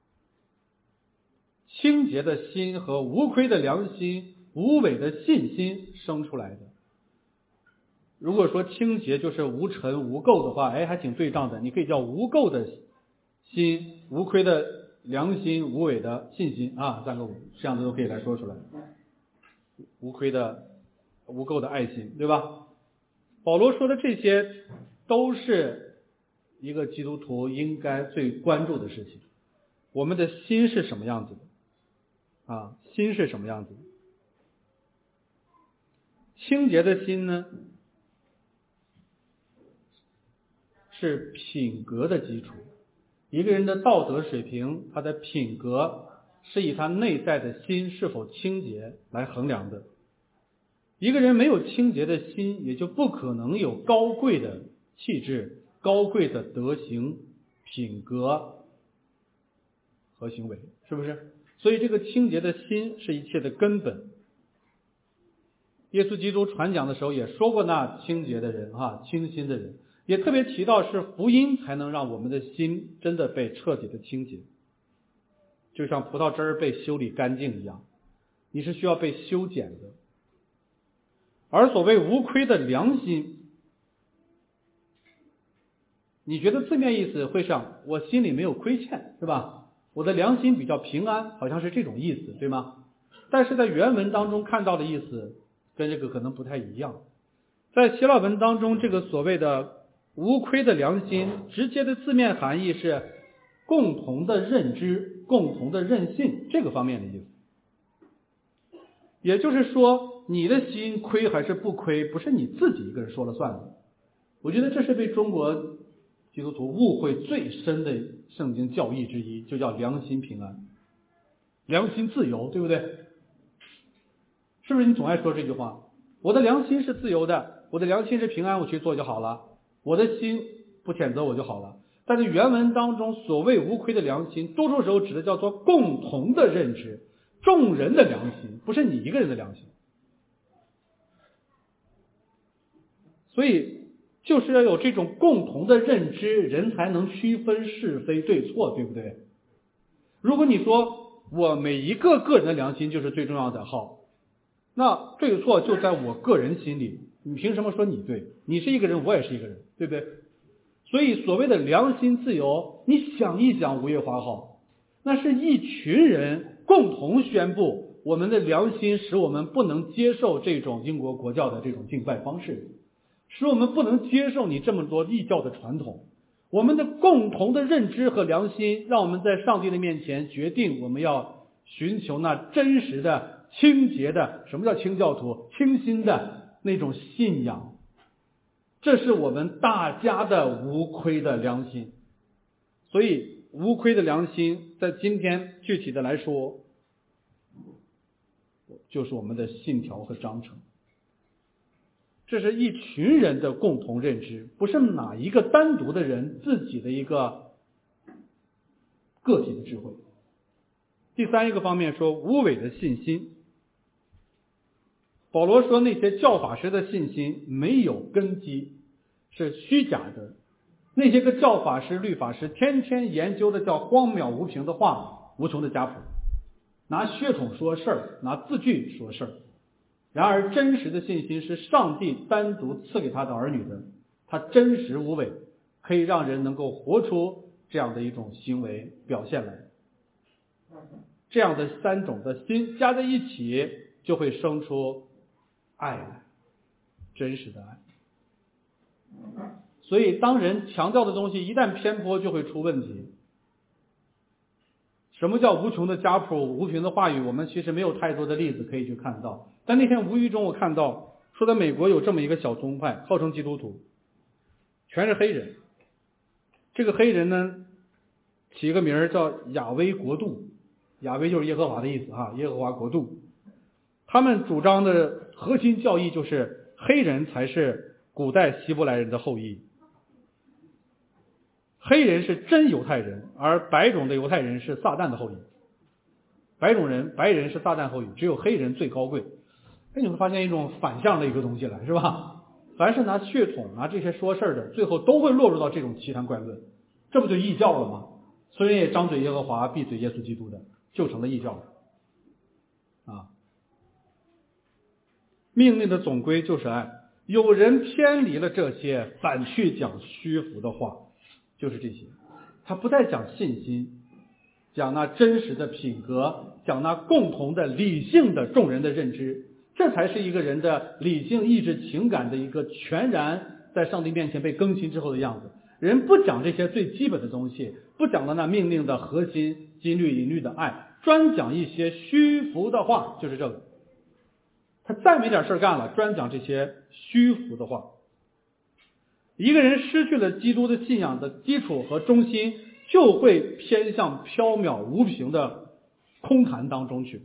清洁的心和无亏的良心、无伪的信心生出来的。如果说清洁就是无尘无垢的话，哎，还挺对仗的。你可以叫无垢的心、无亏的良心、无伪的信心啊，三个五这样子都可以来说出来。无亏的、无垢的爱心，对吧？保罗说的这些都是一个基督徒应该最关注的事情。我们的心是什么样子的啊？心是什么样子的？清洁的心呢，是品格的基础。一个人的道德水平，他的品格是以他内在的心是否清洁来衡量的。一个人没有清洁的心，也就不可能有高贵的气质、高贵的德行、品格和行为，是不是？所以这个清洁的心是一切的根本。耶稣基督传讲的时候也说过，那清洁的人啊，清心的人，也特别提到是福音才能让我们的心真的被彻底的清洁，就像葡萄汁儿被修理干净一样，你是需要被修剪的。而所谓无亏的良心，你觉得字面意思会像我心里没有亏欠，是吧？我的良心比较平安，好像是这种意思，对吗？但是在原文当中看到的意思跟这个可能不太一样。在希腊文当中，这个所谓的无亏的良心，直接的字面含义是共同的认知、共同的认信这个方面的意思。也就是说，你的心亏还是不亏，不是你自己一个人说了算的。我觉得这是被中国基督徒误会最深的圣经教义之一，就叫良心平安、良心自由，对不对？是不是你总爱说这句话？ 我的良心是自由的，我的良心是平安，我去做就好了，我的心不谴责我就好了。但是原文当中所谓无亏的良心，多数时候指的叫做共同的认知，众人的良心，不是你一个人的良心。所以就是要有这种共同的认知，人才能区分是非对错，对不对？如果你说我每一个个人的良心就是最重要的，好，那对错就在我个人心里，你凭什么说你对？你是一个人，我也是一个人，对不对？所以所谓的良心自由，你想一想吴越华好，那是一群人共同宣布我们的良心使我们不能接受这种英国国教的这种敬拜方式，使我们不能接受你这么多异教的传统。我们的共同的认知和良心让我们在上帝的面前决定我们要寻求那真实的清洁的，什么叫清教徒？清新的那种信仰，这是我们大家的无亏的良心。所以无亏的良心在今天具体的来说，就是我们的信条和章程。这是一群人的共同认知，不是哪一个单独的人自己的一个个体的智慧。第三一个方面说无伪的信心，保罗说那些教法师的信心没有根基，是虚假的。那些个教法师律法师天天研究的叫荒谬无凭的话，无穷的家谱，拿血统说事儿，拿字句说事儿。然而真实的信心是上帝单独赐给他的儿女的，他真实无伪，可以让人能够活出这样的一种行为表现来。这样的三种的心加在一起，就会生出爱来，真实的爱。所以当人强调的东西一旦偏颇，就会出问题。什么叫无穷的家谱，无凭的话语，我们其实没有太多的例子可以去看到。但那天无意中我看到说在美国有这么一个小宗派，号称基督徒，全是黑人。这个黑人呢起一个名儿叫亚威国度，亚威就是耶和华的意思哈，耶和华国度。他们主张的核心教义就是黑人才是古代希伯来人的后裔，黑人是真犹太人，而白种的犹太人是撒旦的后裔。白种人白人是撒旦后裔，只有黑人最高贵。那你会发现一种反向的一个东西来，是吧？凡是拿血统拿这些说事儿的，最后都会落入到这种奇谈怪论，这不就异教了吗？虽然也张嘴耶和华闭嘴耶稣基督的，就成了异教啊。命令的总归就是爱，有人偏离了这些，反去讲虚浮的话，就是这些。他不再讲信心，讲那真实的品格，讲那共同的理性的众人的认知，这才是一个人的理性意志情感的一个全然在上帝面前被更新之后的样子。人不讲这些最基本的东西，不讲到那命令的核心金律银律的爱，专讲一些虚浮的话，就是这个。他再没点事干了，专讲这些虚浮的话。一个人失去了基督的信仰的基础和中心，就会偏向缥缈无凭的空谈当中去。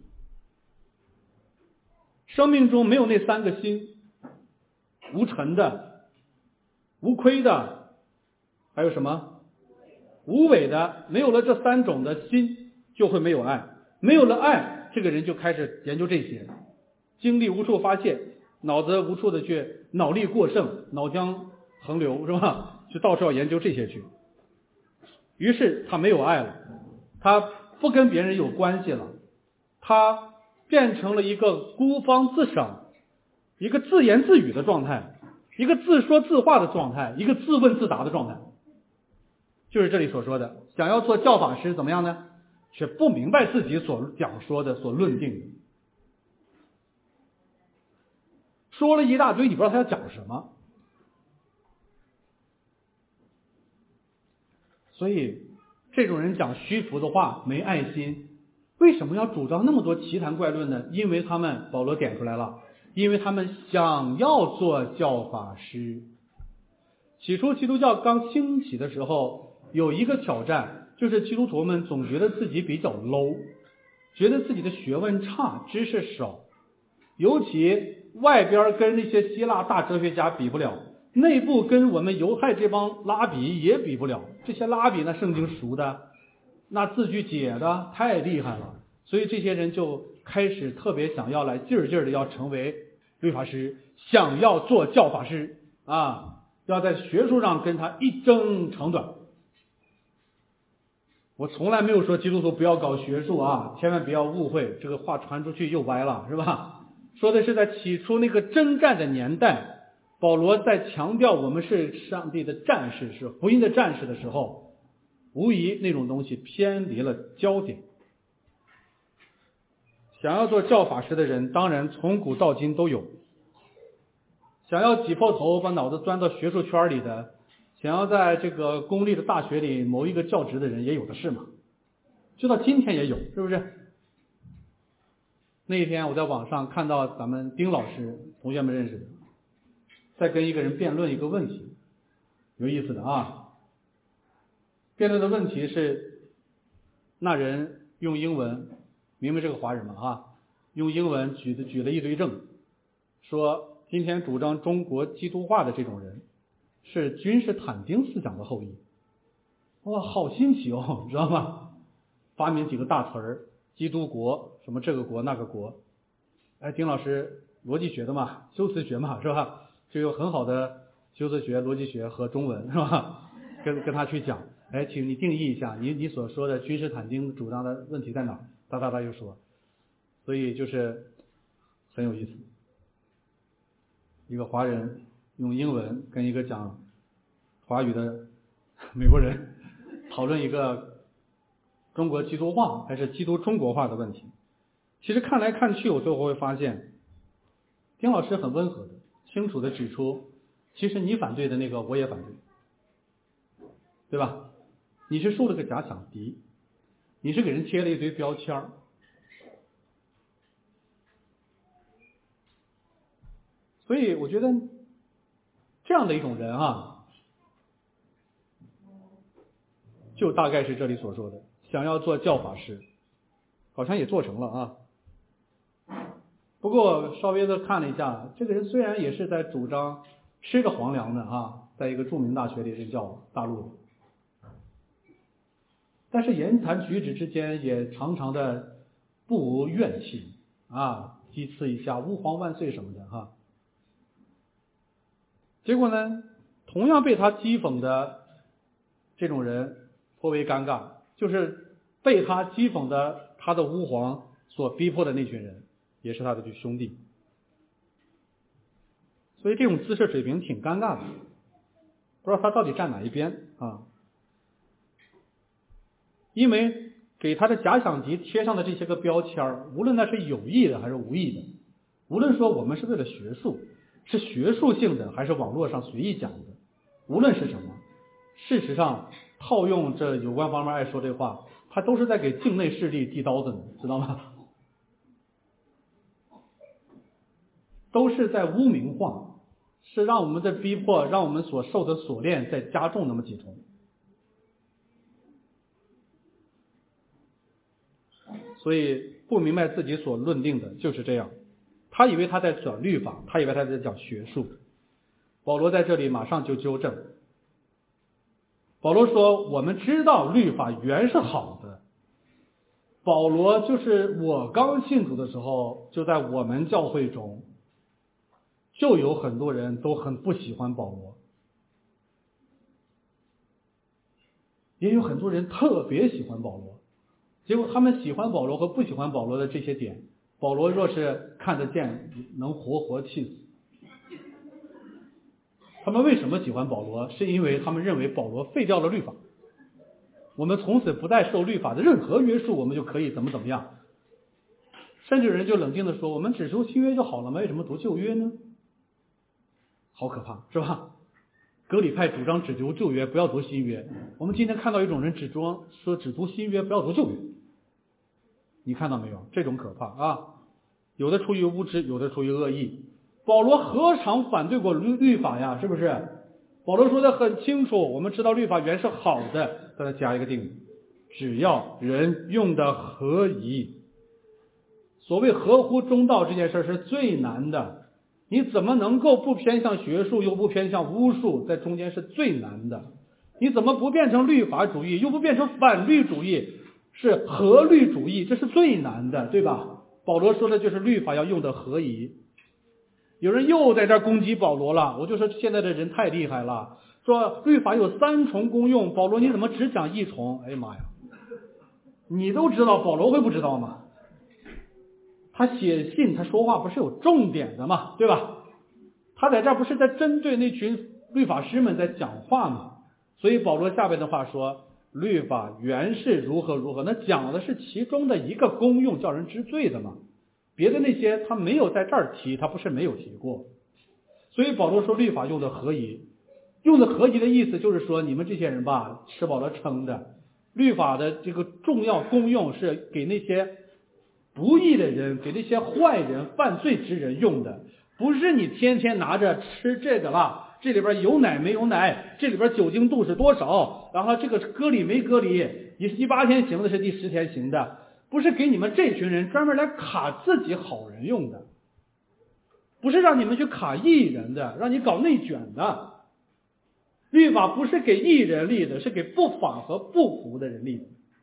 生命中没有那三个心，无尘的、无亏的，还有什么无伪的，没有了这三种的心，就会没有爱。没有了爱，这个人就开始研究这些，精力无处发泄，脑子无处的去，脑力过剩，脑浆横流，是吧？就到处要研究这些去。于是他没有爱了，他不跟别人有关系了，他变成了一个孤芳自赏，一个自言自语的状态，一个自说自话的状态，一个自问自答的状态。就是这里所说的，想要做教法师怎么样呢？却不明白自己所讲说的，所论定的，说了一大堆，你不知道他要讲什么。所以这种人讲虚浮的话，没爱心，为什么要主张那么多奇谈怪论呢？因为他们保罗点出来了，因为他们想要做教法师。起初基督教刚兴起的时候，有一个挑战，就是基督徒们总觉得自己比较 low， 觉得自己的学问差，知识少， 尤其外边跟那些希腊大哲学家比不了，内部跟我们犹太这帮拉比也比不了。这些拉比那圣经熟的，那字句解的太厉害了，所以这些人就开始特别想要来劲儿劲儿的要成为律法师，想要做教法师啊，要在学术上跟他一争长短。我从来没有说基督徒不要搞学术啊，千万不要误会，这个话传出去又歪了，是吧？说的是在起初那个征战的年代，保罗在强调我们是上帝的战士，是福音的战士的时候，无疑那种东西偏离了焦点。想要做教法师的人，当然从古到今都有。想要挤破头把脑子钻到学术圈里的，想要在这个公立的大学里谋一个教职的人也有的是嘛，直到今天也有，是不是？那一天我在网上看到咱们丁老师，同学们认识的，在跟一个人辩论一个问题，有意思的啊。辩论的问题是，那人用英文，明白这个华人嘛啊，用英文举的举了一堆证，说今天主张中国基督化的这种人是君士坦丁思想的后裔。哇，好新奇哦，知道吗？发明几个大词儿，基督国，什么这个国那个国。哎，丁老师逻辑学的嘛，修辞学嘛，是吧？就有很好的修辞学、逻辑学和中文，是吧？跟跟他去讲，哎，请你定义一下，你你所说的君士坦丁主张的问题在哪儿？哒哒哒就说，所以就是很有意思。一个华人用英文跟一个讲华语的美国人讨论一个中国基督化还是基督中国化的问题。其实看来看去，我最后会发现，丁老师很温和的、清楚的指出，其实你反对的那个我也反对，对吧？你是树了个假想敌，你是给人贴了一堆标签儿。所以我觉得这样的一种人啊，就大概是这里所说的，想要做教法师，好像也做成了啊。不过稍微的看了一下，这个人虽然也是在主张吃着皇粮的啊，在一个著名大学里任教，大陆的，但是言谈举止之间也常常的不无怨气啊，讥刺一下吾皇万岁什么的哈、啊。结果呢，同样被他讥讽的这种人颇为尴尬，就是被他讥讽的他的吾皇所逼迫的那群人，也是他的兄弟。所以这种姿势水平挺尴尬的，不知道他到底站哪一边啊？因为给他的假想敌贴上的这些个标签，无论那是有意的还是无意的，无论说我们是为了学术，是学术性的还是网络上随意讲的，无论是什么，事实上套用这有关方面爱说这话，他都是在给境内势力递刀子呢，知道吗？都是在污名化，是让我们的逼迫，让我们所受的锁链再加重那么几重。所以不明白自己所论定的就是这样，他以为他在讲律法，他以为他在讲学术。保罗在这里马上就纠正，保罗说我们知道律法原是好的。保罗就是我刚信主的时候，就在我们教会中就有很多人都很不喜欢保罗，也有很多人特别喜欢保罗。结果他们喜欢保罗和不喜欢保罗的这些点，保罗若是看得见，能活活气死。他们为什么喜欢保罗？是因为他们认为保罗废掉了律法，我们从此不再受律法的任何约束，我们就可以怎么怎么样。甚至有人就冷静地说，我们只读新约就好了吗？为什么读旧约呢？好可怕，是吧？格里派主张只读旧约，不要读新约。我们今天看到一种人只读说只读新约，不要读旧约。你看到没有？这种可怕啊！有的出于无知，有的出于恶意。保罗何尝反对过律律法呀？是不是？保罗说的很清楚，我们知道律法原是好的，再加一个定语，只要人用的合宜。 所谓合乎中道这件事是最难的。你怎么能够不偏向学术又不偏向巫术，在中间是最难的。你怎么不变成律法主义又不变成反律主义，是合律主义，这是最难的，对吧？保罗说的就是律法要用的合宜。有人又在这儿攻击保罗了，我就说现在的人太厉害了，说律法有三重功用，保罗你怎么只讲一重？哎呀妈呀，你都知道，保罗会不知道吗？他写信他说话不是有重点的嘛，对吧？他在这儿不是在针对那群律法师们在讲话吗？所以保罗下边的话说，律法原是如何如何，那讲的是其中的一个功用，叫人知罪的嘛。别的那些他没有在这儿提，他不是没有提过。所以保罗说律法用的合宜，用的合宜的意思就是说，你们这些人吧，吃饱了撑的。律法的这个重要功用是给那些不义的人，给那些坏人、犯罪之人用的，不是你天天拿着吃这个了，这里边有奶没有奶，这里边酒精度是多少，然后这个割礼没割礼，你是第八天行的是第十天行的，不是给你们这群人专门来卡自己好人用的，不是让你们去卡义人的，让你搞内卷的。律法不是给义人立的，是给不法和不服的人立的。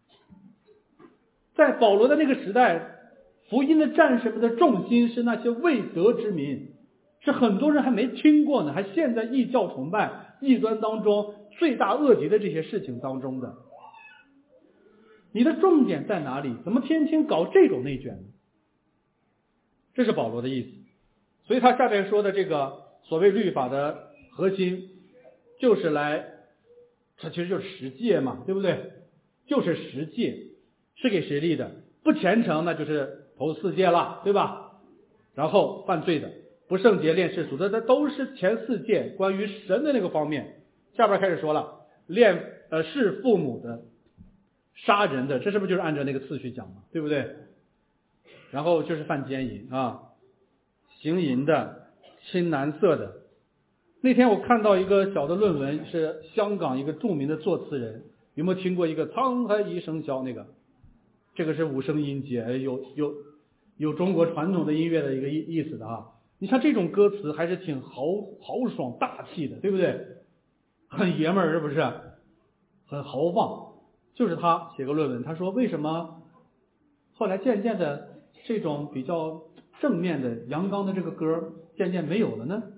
在保罗的那个时代，福音的战士们的重心是那些未得之民，是很多人还没听过呢，还陷在异教崇拜、异端当中罪大恶极的这些事情当中的。你的重点在哪里？怎么天天搞这种内卷呢？这是保罗的意思。所以他下面说的这个所谓律法的核心，就是来，这其实就是十诫嘛，对不对？就是十诫，是给谁立的？不虔诚那就是头四诫了，对吧？然后犯罪的、不圣洁、恋世俗的，这都是前四诫关于神的那个方面。下边开始说了，恋呃弑父母的、杀人的，这是不是就是按照那个次序讲嘛，对不对？然后就是犯奸淫啊，行淫的、亲男色的。那天我看到一个小的论文，是香港一个著名的作词人，有没有听过一个沧海一声笑？那个这个是五声音阶，有有有中国传统的音乐的一个意意思的啊。你看这种歌词还是挺豪豪爽大气的，对不对？很爷们儿，是不是？很豪放。就是他写个论文，他说为什么后来渐渐的这种比较正面的阳刚的这个歌渐渐没有了呢？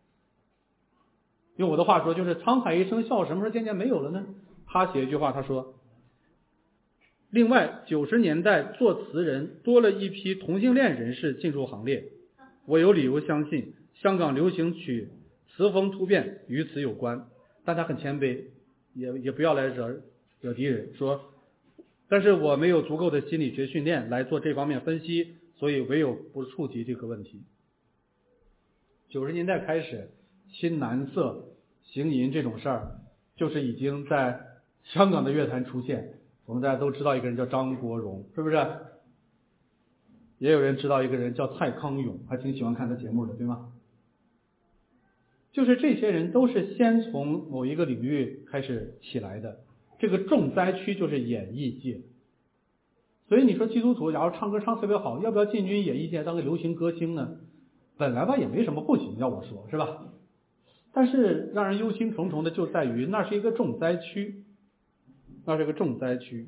用我的话说，就是沧海一声笑，什么时候渐渐没有了呢？他写一句话，他说，另外九十年代作词人多了一批同性恋人士进入行列，我有理由相信香港流行曲词风突变与此有关。但他很谦卑，也也不要来惹惹敌人，说但是我没有足够的心理学训练来做这方面分析，所以唯有不触及这个问题。九十年代开始，亲男色、行淫这种事儿，就是已经在香港的乐坛出现。我们大家都知道一个人叫张国荣，是不是？也有人知道一个人叫蔡康永，还挺喜欢看他节目的，对吗？就是这些人都是先从某一个领域开始起来的，这个重灾区就是演艺界。所以你说基督徒假如唱歌唱特别好，要不要进军演艺界当个流行歌星呢？本来吧也没什么不行，要我说，是吧？但是让人忧心忡忡的就在于那是一个重灾区，那是一个重灾区。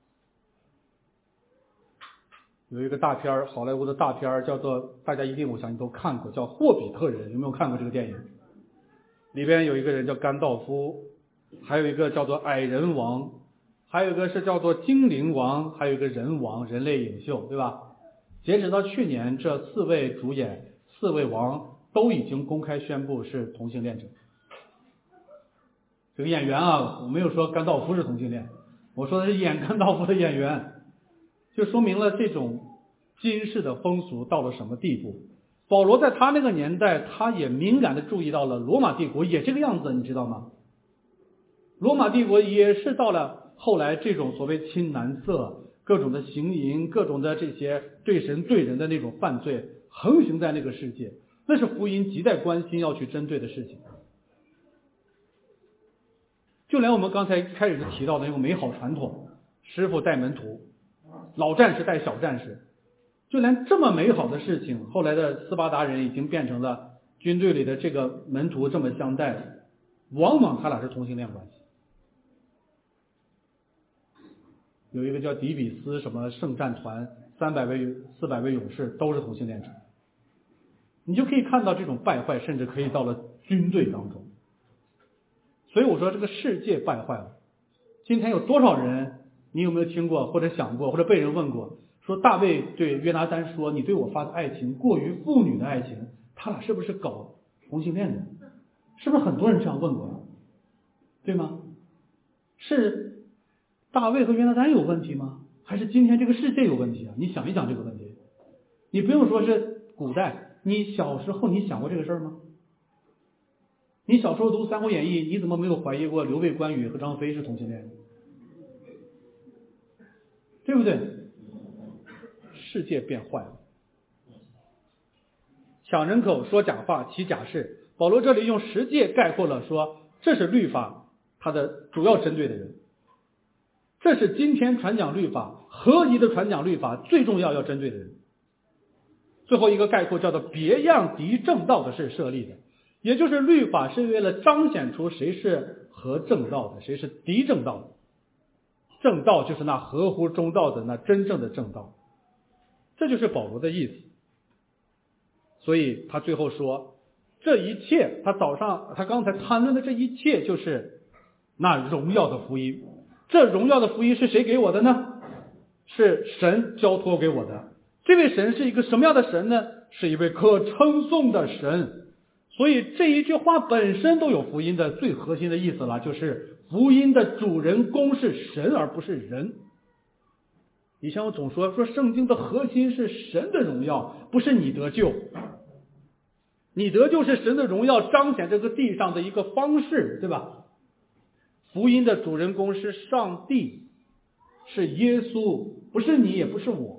有一个大片，好莱坞的大片叫做，大家一定我相信都看过，叫《霍比特人》，有没有看过这个电影？里边有一个人叫甘道夫，还有一个叫做矮人王，还有一个是叫做精灵王，还有一个人王，人类领袖，对吧？截止到去年，这四位主演、四位王都已经公开宣布是同性恋者。这个演员啊，我没有说甘道夫是同性恋，我说的是演甘道夫的演员，就说明了这种今世的风俗到了什么地步。保罗在他那个年代，他也敏感地注意到了罗马帝国也这个样子，你知道吗？罗马帝国也是到了后来这种所谓亲男色、各种的行淫、各种的这些对神对人的那种犯罪横行在那个世界，那是福音亟待关心要去针对的事情。就连我们刚才开始提到的那种美好传统，师傅带门徒，老战士带小战士， 就连这么美好的事情，后来的斯巴达人已经变成了军队里的这个门徒这么相待，往往他俩是同性恋关系。有一个叫迪比斯什么圣战团，三百位四百位勇士都是同性恋者，你就可以看到这种败坏，甚至可以到了军队当中。所以我说这个世界败坏了。今天有多少人，你有没有听过或者想过或者被人问过，说大卫对约拿单说，你对我发的爱情过于妇女的爱情，他俩是不是搞同性恋的？是不是很多人这样问过？对吗？是大卫和约拿单有问题吗？还是今天这个世界有问题啊？你想一想这个问题。你不用说是古代，你小时候你想过这个事儿吗？你小时候读《三国演义》，你怎么没有怀疑过刘备、关羽和张飞是同性恋？对不对？世界变坏了，抢人口、说假话、起假誓。保罗这里用十诫概括了说，这是律法它的主要针对的人，这是今天传讲律法、合宜的传讲律法最重要要针对的人。最后一个概括叫做别样敌正道的是设立的，也就是律法是为了彰显出谁是合正道的，谁是敌正道的。正道就是那合乎中道的那真正的正道，这就是保罗的意思。所以他最后说，这一切他早上他刚才谈论的这一切就是那荣耀的福音。这荣耀的福音是谁给我的呢？是神交托给我的。这位神是一个什么样的神呢？是一位可称颂的神。所以这一句话本身都有福音的最核心的意思了，就是福音的主人公是神而不是人。以前我总说说圣经的核心是神的荣耀，不是你得救。你得救是神的荣耀彰显这个地上的一个方式，对吧？福音的主人公是上帝，是耶稣，不是你也不是我。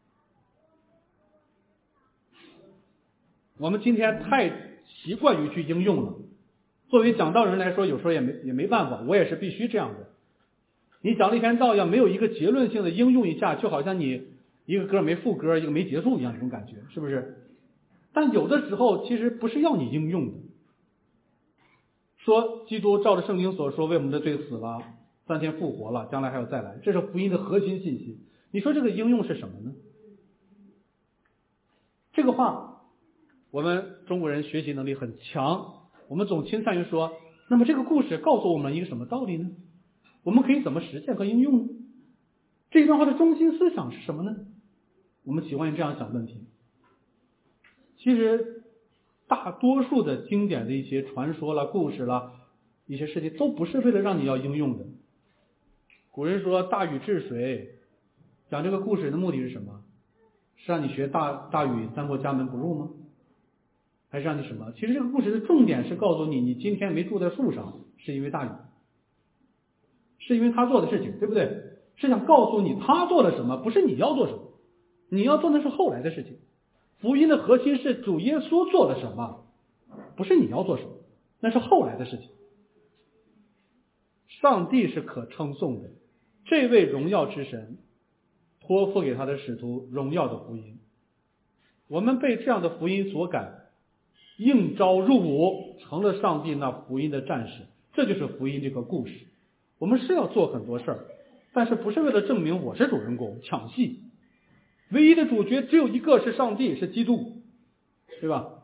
我们今天太习惯于去应用了，作为讲道人来说，有时候也没也没办法，我也是必须这样的。你讲了一篇道要没有一个结论性的应用一下，就好像你一个歌没副歌，一个没结束一样，这种感觉是不是？但有的时候其实不是要你应用的。说基督照着圣经所说为我们的罪死了，三天复活了，将来还要再来，这是福音的核心信息。你说这个应用是什么呢？这个话我们中国人学习能力很强，我们总倾向于说，那么这个故事告诉我们一个什么道理呢？我们可以怎么实践和应用呢？这段话的中心思想是什么呢？我们喜欢这样想问题。其实大多数的经典的一些传说啦、故事啦、一些事情都不是为了让你要应用的。古人说大禹治水，讲这个故事的目的是什么？是让你学大大禹三过家门不入吗？还是让你什么？其实这个故事的重点是告诉你，你今天没住在树上是因为大禹，是因为他做的事情，对不对？是想告诉你他做了什么，不是你要做什么，你要做的是后来的事情。福音的核心是主耶稣做了什么，不是你要做什么，那是后来的事情。上帝是可称颂的，这位荣耀之神托付给他的使徒荣耀的福音，我们被这样的福音所感，应召入伍，成了上帝那福音的战士。这就是福音这个故事。我们是要做很多事儿，但是不是为了证明我是主人公抢戏。唯一的主角只有一个，是上帝，是基督，对吧？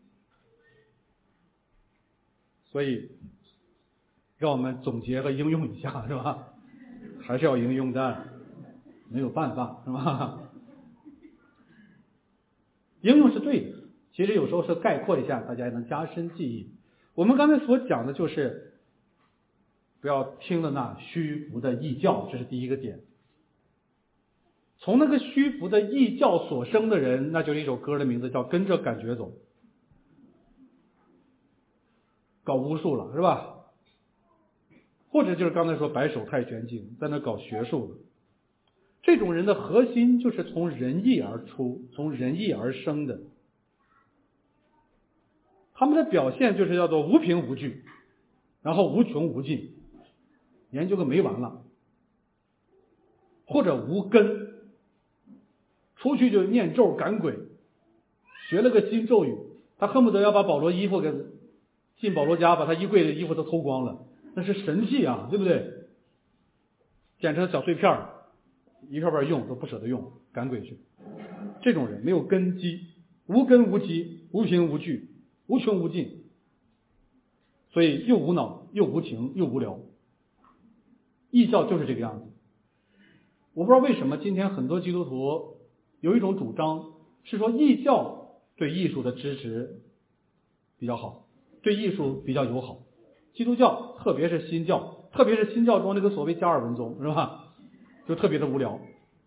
所以让我们总结和应用一下，是吧？还是要应用的，没有办法，是吧？应用是对的，其实有时候是概括一下，大家也能加深记忆。我们刚才所讲的就是不要听了那虚浮的异教，这是第一个点。从那个虚浮的异教所生的人，那就是一首歌的名字叫跟着感觉走，搞巫术了，是吧？或者就是刚才说白手太玄镜，在那搞学术了。这种人的核心就是从仁义而出，从仁义而生的。他们的表现就是叫做无凭无据，然后无穷无尽，研究个没完了，或者无根， 出去就念咒赶鬼，学了个新咒语，他恨不得要把保罗衣服给进保罗家，把他衣柜的衣服都偷光了，那是神器啊，对不对？剪成小碎片，一片片用都不舍得用，赶鬼去。这种人没有根基，无根无基，无凭无据，无穷无尽，所以又无脑又无情又无聊。异教就是这个样子。我不知道为什么今天很多基督徒有一种主张，是说异教对艺术的支持比较好，对艺术比较友好。基督教特别是新教，特别是新教中这个所谓加尔文宗，是吧？就特别的无聊。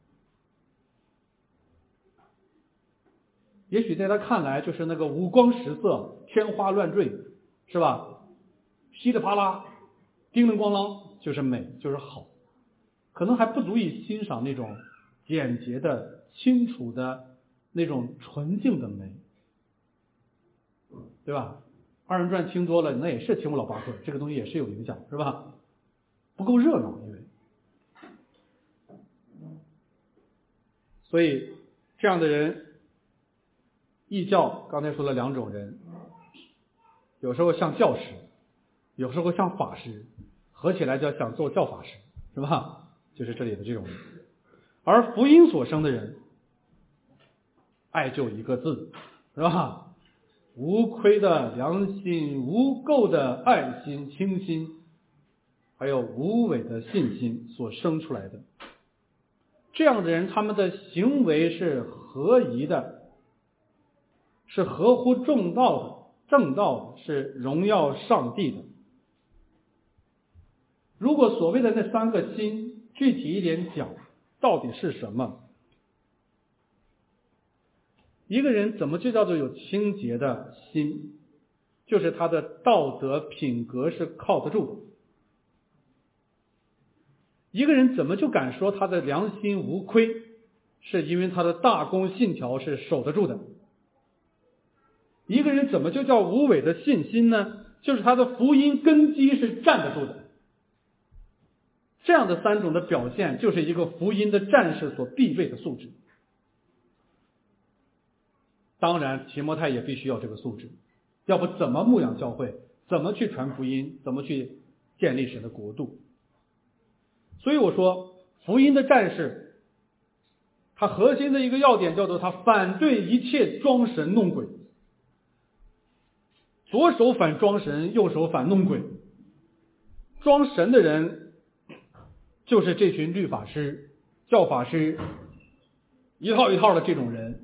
也许在他看来就是那个五光十色，天花乱坠，是吧？噼里啪啦，叮铃咣啷，就是美，就是好，可能还不足以欣赏那种简洁的、清楚的那种纯净的美，对吧？二人转听多了，那也是听不老巴赫，这个东西也是有影响，是吧？不够热闹，因为所以这样的人，异教刚才说了两种人，有时候像教师，有时候像法师，合起来就想做教法师，是吧？就是这里的这种人。而福音所生的人，爱就一个字，是吧？无亏的良心，无垢的爱心、清心，还有无伪的信心所生出来的。这样的人，他们的行为是合宜的，是合乎正道的、正道的，是荣耀上帝的。如果所谓的那三个心，具体一点讲，到底是什么？一个人怎么就叫做有清洁的心？就是他的道德品格是靠得住的。一个人怎么就敢说他的良心无亏？是因为他的大公信条是守得住的。一个人怎么就叫无伪的信心呢？就是他的福音根基是站得住的。这样的三种的表现，就是一个福音的战士所必备的素质。当然提摩太也必须要这个素质，要不怎么牧养教会，怎么去传福音，怎么去建立神的国度。所以我说福音的战士，他核心的一个要点叫做他反对一切装神弄鬼，左手反装神，右手反弄鬼。装神的人就是这群律法师、教法师，一套一套的这种人。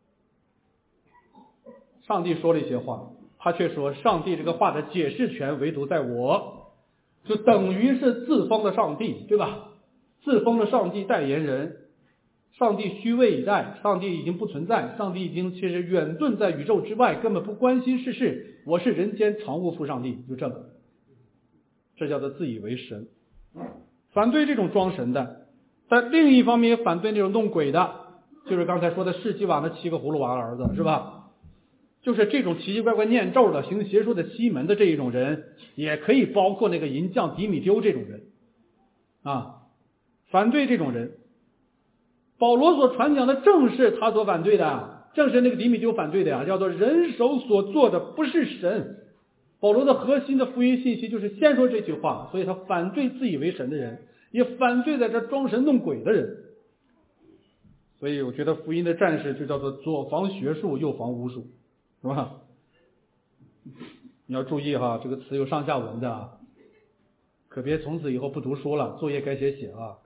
上帝说了一些话，他却说上帝这个话的解释权唯独在我，就等于是自封的上帝，对吧？自封的上帝代言人，上帝虚位以待，上帝已经不存在，上帝已经其实远遁在宇宙之外，根本不关心世事，我是人间常务副上帝，就这个，这叫做自以为神。反对这种装神的，但另一方面也反对那种弄鬼的，就是刚才说的世纪瓦那七个葫芦娃的儿子，是吧？就是这种奇奇怪怪念咒的、行邪术的西门的这一种人，也可以包括那个银匠迪米丢这种人啊，反对这种人。保罗所传讲的正是他所反对的，正是那个迪米丢反对的呀，叫做人手所做的不是神。保罗的核心的福音信息就是先说这句话，所以他反对自以为神的人，也反对在这装神弄鬼的人。所以我觉得福音的战士就叫做左防学术，右防巫术，是吧？你要注意哈，这个词有上下文的啊，可别从此以后不读书了，作业该写写啊。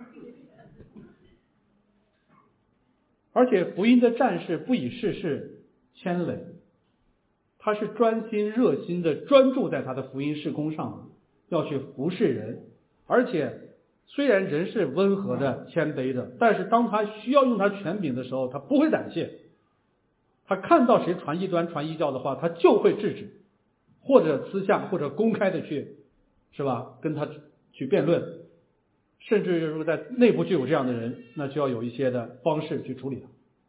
而且福音的战士不以世事牵累，他是专心热心的专注在他的福音事工上，要去服侍人。而且虽然人是温和的谦卑的，但是当他需要用他权柄的时候，他不会胆怯。他看到谁传异端传异教的话，他就会制止，或者私下或者公开的去，是吧，跟他去辩论。甚至如果在内部就有这样的人，那就要有一些的方式去处理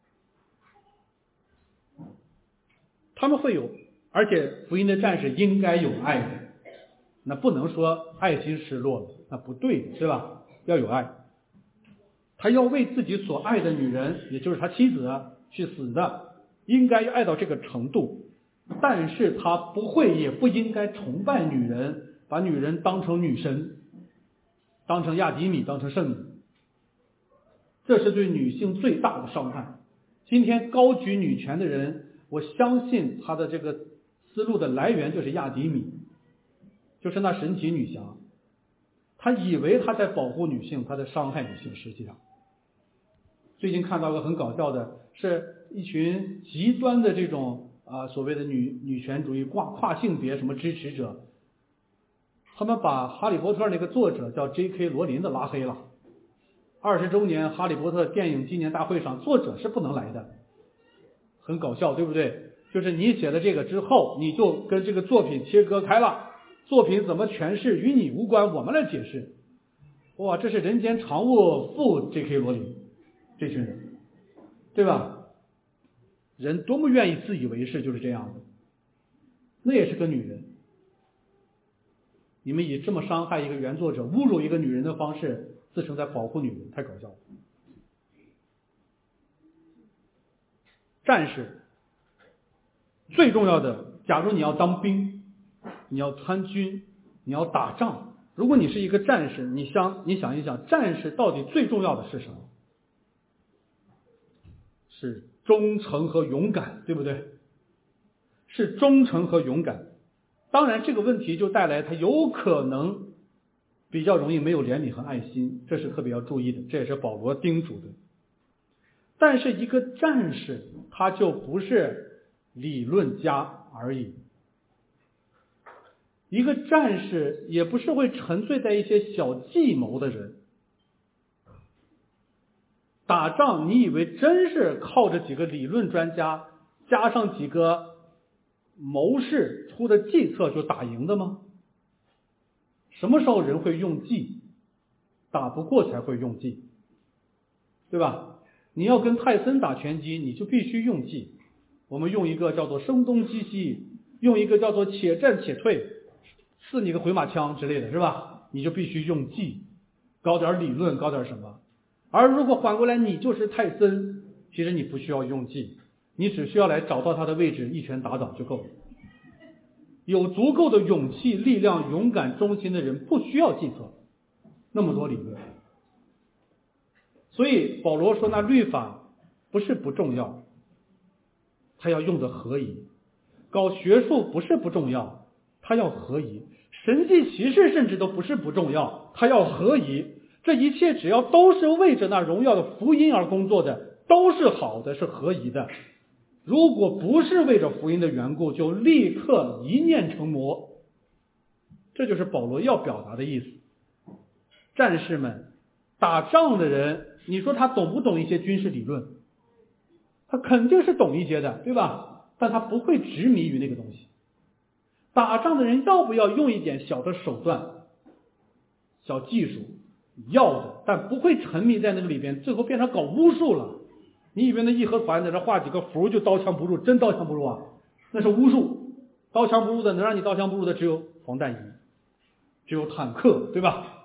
他。他们会有，而且福音的战士应该有爱的，那不能说爱心失落了，那不对的，对吧？要有爱。 他要为自己所爱的女人，也就是他妻子去死的，应该爱到这个程度。但是他不会也不应该崇拜女人，把女人当成女神，当成亚迪米，当成圣母。这是对女性最大的伤害。今天高举女权的人，我相信他的这个思路的来源就是亚迪米，就是那神奇女侠。他以为他在保护女性，他在伤害女性。实际上最近看到个很搞笑的，是一群极端的这种啊所谓的女女权主义跨跨性别什么支持者，他们把哈利波特那个作者叫 J K 罗琳的拉黑了。二十周年哈利波特电影纪念大会上，作者是不能来的，很搞笑，对不对？就是你写了这个之后，你就跟这个作品切割开了，作品怎么诠释与你无关，我们来解释。哇，这是人间常务副 J K 罗琳这群人，对吧？人多么愿意自以为是，就是这样的。那也是个女人，你们以这么伤害一个原作者、侮辱一个女人的方式自称在保护女人，太搞笑了。战士最重要的，假如你要当兵，你要参军，你要打仗，如果你是一个战士，你想你想一想，战士到底最重要的是什么？是忠诚和勇敢，对不对？是忠诚和勇敢。当然这个问题就带来他有可能比较容易没有怜悯和爱心，这是特别要注意的，这也是保罗叮嘱的。但是一个战士他就不是理论家而已，一个战士也不是会沉醉在一些小计谋的人。打仗你以为真是靠着几个理论专家加上几个谋士出的计策就打赢的吗？什么时候人会用计？打不过才会用计，对吧？你要跟泰森打拳击，你就必须用计。我们用一个叫做声东击西，用一个叫做且战且退，刺你个回马枪之类的，是吧？你就必须用计，搞点理论，搞点什么。而如果反过来你就是泰森，其实你不需要用计，你只需要来找到他的位置，一拳打倒就够了。有足够的勇气、力量、勇敢、忠心的人不需要计策，那么多理论。所以保罗说，那律法不是不重要，他要用的合宜。搞学术不是不重要，他要合宜。神迹奇事甚至都不是不重要，他要合宜。这一切只要都是为着那荣耀的福音而工作的，都是好的，是合宜的。如果不是为着福音的缘故，就立刻一念成魔。这就是保罗要表达的意思。战士们，打仗的人，你说他懂不懂一些军事理论？他肯定是懂一些的，对吧？但他不会执迷于那个东西。打仗的人要不要用一点小的手段、小技术？要的，但不会沉迷在那个里边，最后变成搞巫术了。你以为那义和团在这画几个符就刀枪不入？真刀枪不入啊，那是巫术。刀枪不入的，能让你刀枪不入的只有防弹衣，只有坦克，对吧？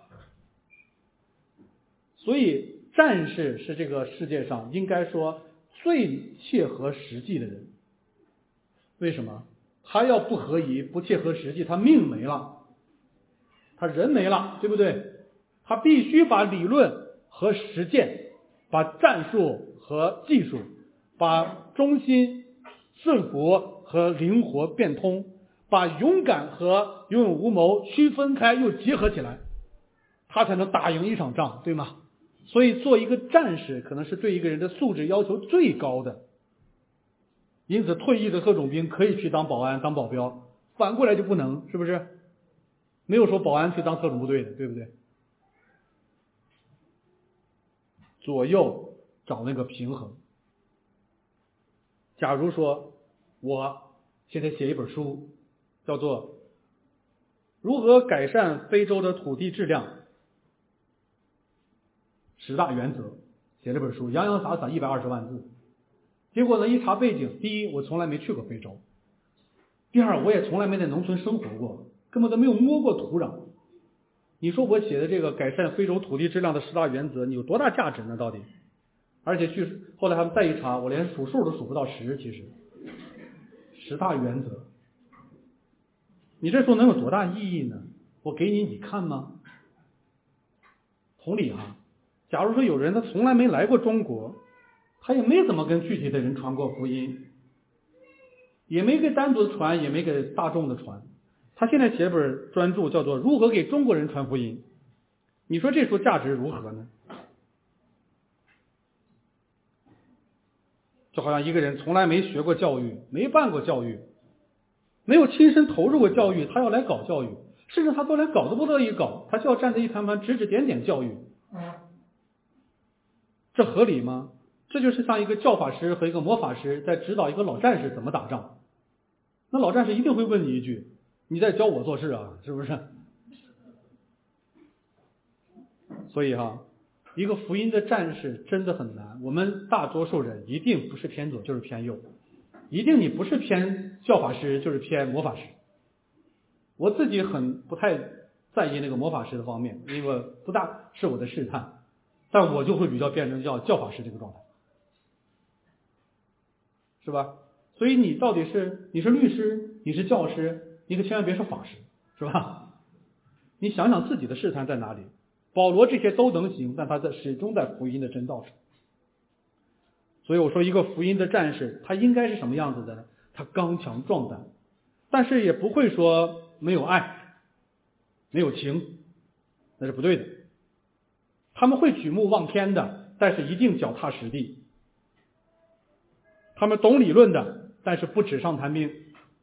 所以战士是这个世界上应该说最切合实际的人。为什么？他要不合宜、不切合实际，他命没了，他人没了，对不对？他必须把理论和实践，把战术和技术，把忠心、顺服和灵活变通，把勇敢和有勇无谋区分开又结合起来，他才能打赢一场仗，对吗？所以做一个战士可能是对一个人的素质要求最高的。因此退役的特种兵可以去当保安、当保镖，反过来就不能，是不是？没有说保安去当特种部队的，对不对？左右找那个平衡。假如说我现在写一本书，叫做如何改善非洲的土地质量十大原则，写了本书，洋洋洒洒一百二十万字。结果呢，一查背景，第一，我从来没去过非洲；第二，我也从来没在农村生活过，根本都没有摸过土壤。 你说我写的这个改善非洲土地质量的十大原则，你有多大价值呢？到底？而且据后来他们再一查，我连数数都数不到十，其实十大原则，你这时候能有多大意义呢？我给你，你看吗？同理哈，假如说有人他从来没来过中国，他也没怎么跟具体的人传过福音，也没给单独的传，也没给大众的传，他现在写本专著叫做《如何给中国人传福音》，你说这书价值如何呢？就好像一个人从来没学过教育，没办过教育，没有亲身投入过教育，他要来搞教育，甚至他都连搞都不乐意搞，他就要站在一旁旁指指点点教育，这合理吗？这就是像一个教法师和一个魔法师在指导一个老战士怎么打仗，那老战士一定会问你一句，你在教我做事啊，是不是？所以哈，一个福音的战士真的很难，我们大多数人一定不是偏左就是偏右，一定你不是偏教法师就是偏魔法师。我自己很不太在意那个魔法师的方面，因为不大是我的试探，但我就会比较变成叫教法师这个状态，是吧？所以你到底是你是律师，你是教师，你可千万别是法师，是吧？你想想自己的试探在哪里？保罗这些都能行，但他在始终在福音的真道上。所以我说，一个福音的战士，他应该是什么样子的呢？他刚强壮胆，但是也不会说没有爱、没有情，那是不对的。他们会举目望天的，但是一定脚踏实地。他们懂理论的，但是不纸上谈兵，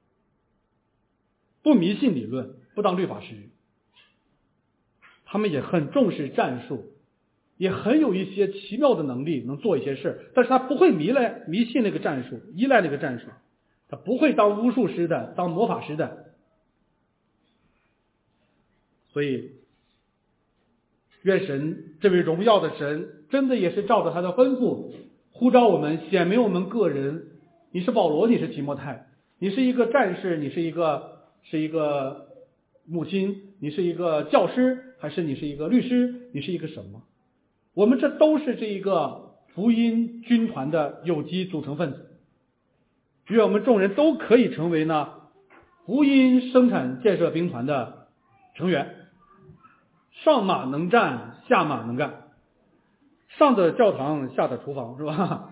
不迷信理论，不当律法师。他们也很重视战术，也很有一些奇妙的能力，能做一些事，但是他不会迷赖迷信那个战术，依赖那个战术，他不会当巫术师的，当魔法师的。所以愿神这位荣耀的神真的也是照着他的吩咐呼召我们，显明我们个人。你是保罗，你是提摩太，你是一个战士，你是一个是一个母亲，你是一个教师，还是你是一个律师，你是一个什么？我们这都是这一个福音军团的有机组成分子。愿我们众人都可以成为呢福音生产建设兵团的成员，上马能战，下马能干，上的教堂，下的厨房，是吧？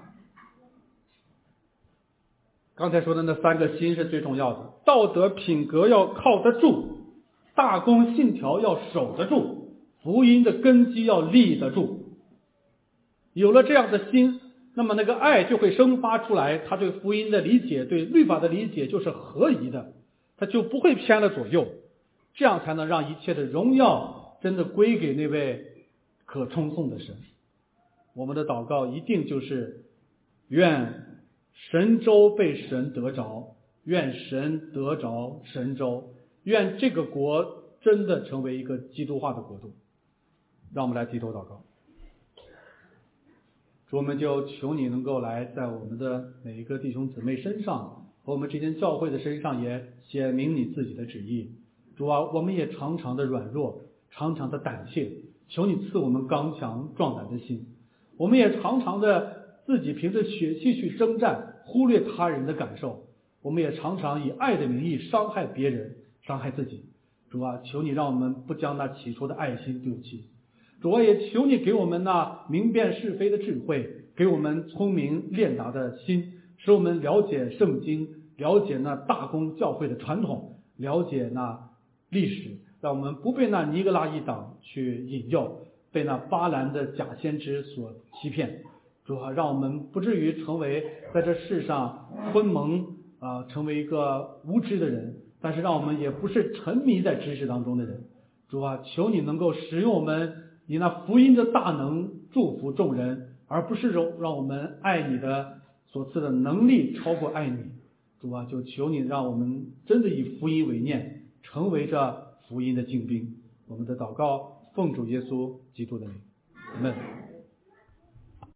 刚才说的那三个心是最重要的，道德品格要靠得住，大公信条要守得住，福音的根基要立得住。有了这样的心，那么那个爱就会生发出来，他对福音的理解，对律法的理解就是合宜的，他就不会偏了左右，这样才能让一切的荣耀真的归给那位可称颂的神。我们的祷告一定就是愿神州被神得着，愿神得着神州，愿这个国真的成为一个基督化的国度。让我们来低头祷告。主，我们就求你能够来在我们的每一个弟兄姊妹身上和我们这间教会的身上也显明你自己的旨意。主啊，我们也常常的软弱，常常的胆怯，求你赐我们刚强壮胆的心。我们也常常的自己凭着血气去征战，忽略他人的感受。我们也常常以爱的名义伤害别人，伤害自己。主啊，求你让我们不将那起初的爱心丢弃。主啊，也求你给我们那明辨是非的智慧，给我们聪明练达的心，使我们了解圣经，了解那大公教会的传统，了解那历史，让我们不被那尼格拉一党去引诱，被那巴兰的假先知所欺骗。主啊，让我们不至于成为在这世上昏蒙啊、呃，成为一个无知的人，但是让我们也不是沉迷在知识当中的人。主啊，求你能够使用我们以那福音的大能祝福众人，而不是让让我们爱你的所赐的能力超过爱你。主啊，就求你让我们真的以福音为念，成为这福音的精兵。我们的祷告奉主耶稣基督的名，阿们。